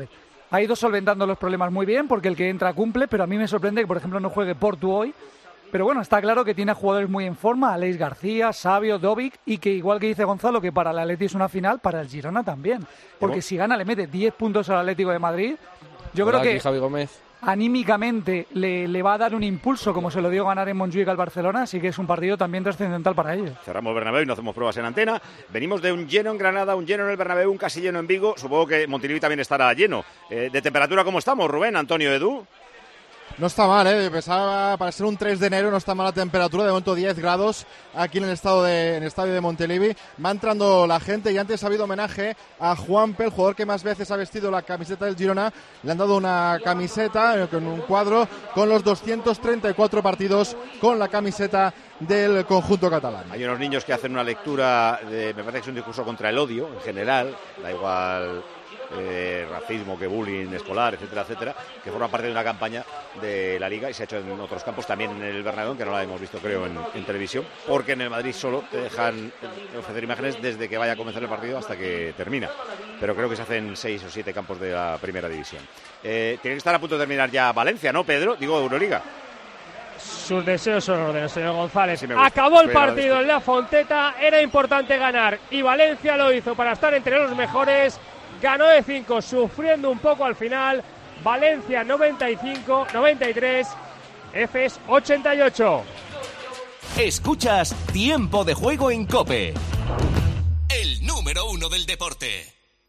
Speaker 26: ha ido solventando los problemas muy bien, porque el que entra cumple, pero a mí me sorprende que, por ejemplo, no juegue Portu hoy. Pero bueno, está claro que tiene jugadores muy en forma, Aleix García, Savio, Dovic, y que igual que dice Gonzalo, que para el Atleti es una final, para el Girona también. Porque si gana le mete 10 puntos al Atlético de Madrid. Yo creo que
Speaker 1: Javi Gómez.
Speaker 26: Anímicamente le va a dar un impulso, como se lo dio ganar en Montjuic al Barcelona, así que es un partido también trascendental para ellos.
Speaker 4: Cerramos Bernabéu y no hacemos pruebas en antena. Venimos de un lleno en Granada, un lleno en el Bernabéu, un casi lleno en Vigo. Supongo que Montilivi también estará lleno. ¿De temperatura cómo estamos, Rubén, Antonio, Edu?
Speaker 6: No está mal, Pensaba, para ser un 3 de enero no está mal la temperatura, de momento 10 grados aquí en el estadio de Montilivi. Va entrando la gente y antes ha habido homenaje a Juanpe, el jugador que más veces ha vestido la camiseta del Girona. Le han dado una camiseta con un cuadro con los 234 partidos con la camiseta del conjunto catalán.
Speaker 4: Hay unos niños que hacen una lectura, me parece que es un discurso contra el odio en general, da igual racismo que bullying escolar, etcétera, etcétera, que forma parte de una campaña de la Liga y se ha hecho en otros campos, también en el Bernabéu, que no la hemos visto creo en televisión, porque en el Madrid solo te dejan ofrecer imágenes desde que vaya a comenzar el partido hasta que termina, pero creo que se hacen 6 o 7 campos de la primera división. Tiene que estar a punto de terminar ya Valencia, ¿no, Pedro? Digo, Euroliga.
Speaker 5: Sus deseos son órdenes, señor González. Sí, acabó el partido en La Fonteta, era importante ganar y Valencia lo hizo para estar entre los mejores. Ganó de 5, sufriendo un poco al final. Valencia 95, 93, Efes 88.
Speaker 7: Escuchas Tiempo de Juego en COPE. El número 1 del deporte.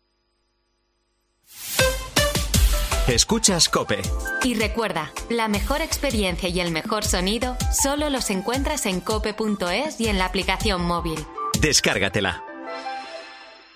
Speaker 7: Escuchas COPE.
Speaker 20: Y recuerda, la mejor experiencia y el mejor sonido solo los encuentras en cope.es y en la aplicación móvil.
Speaker 7: Descárgatela.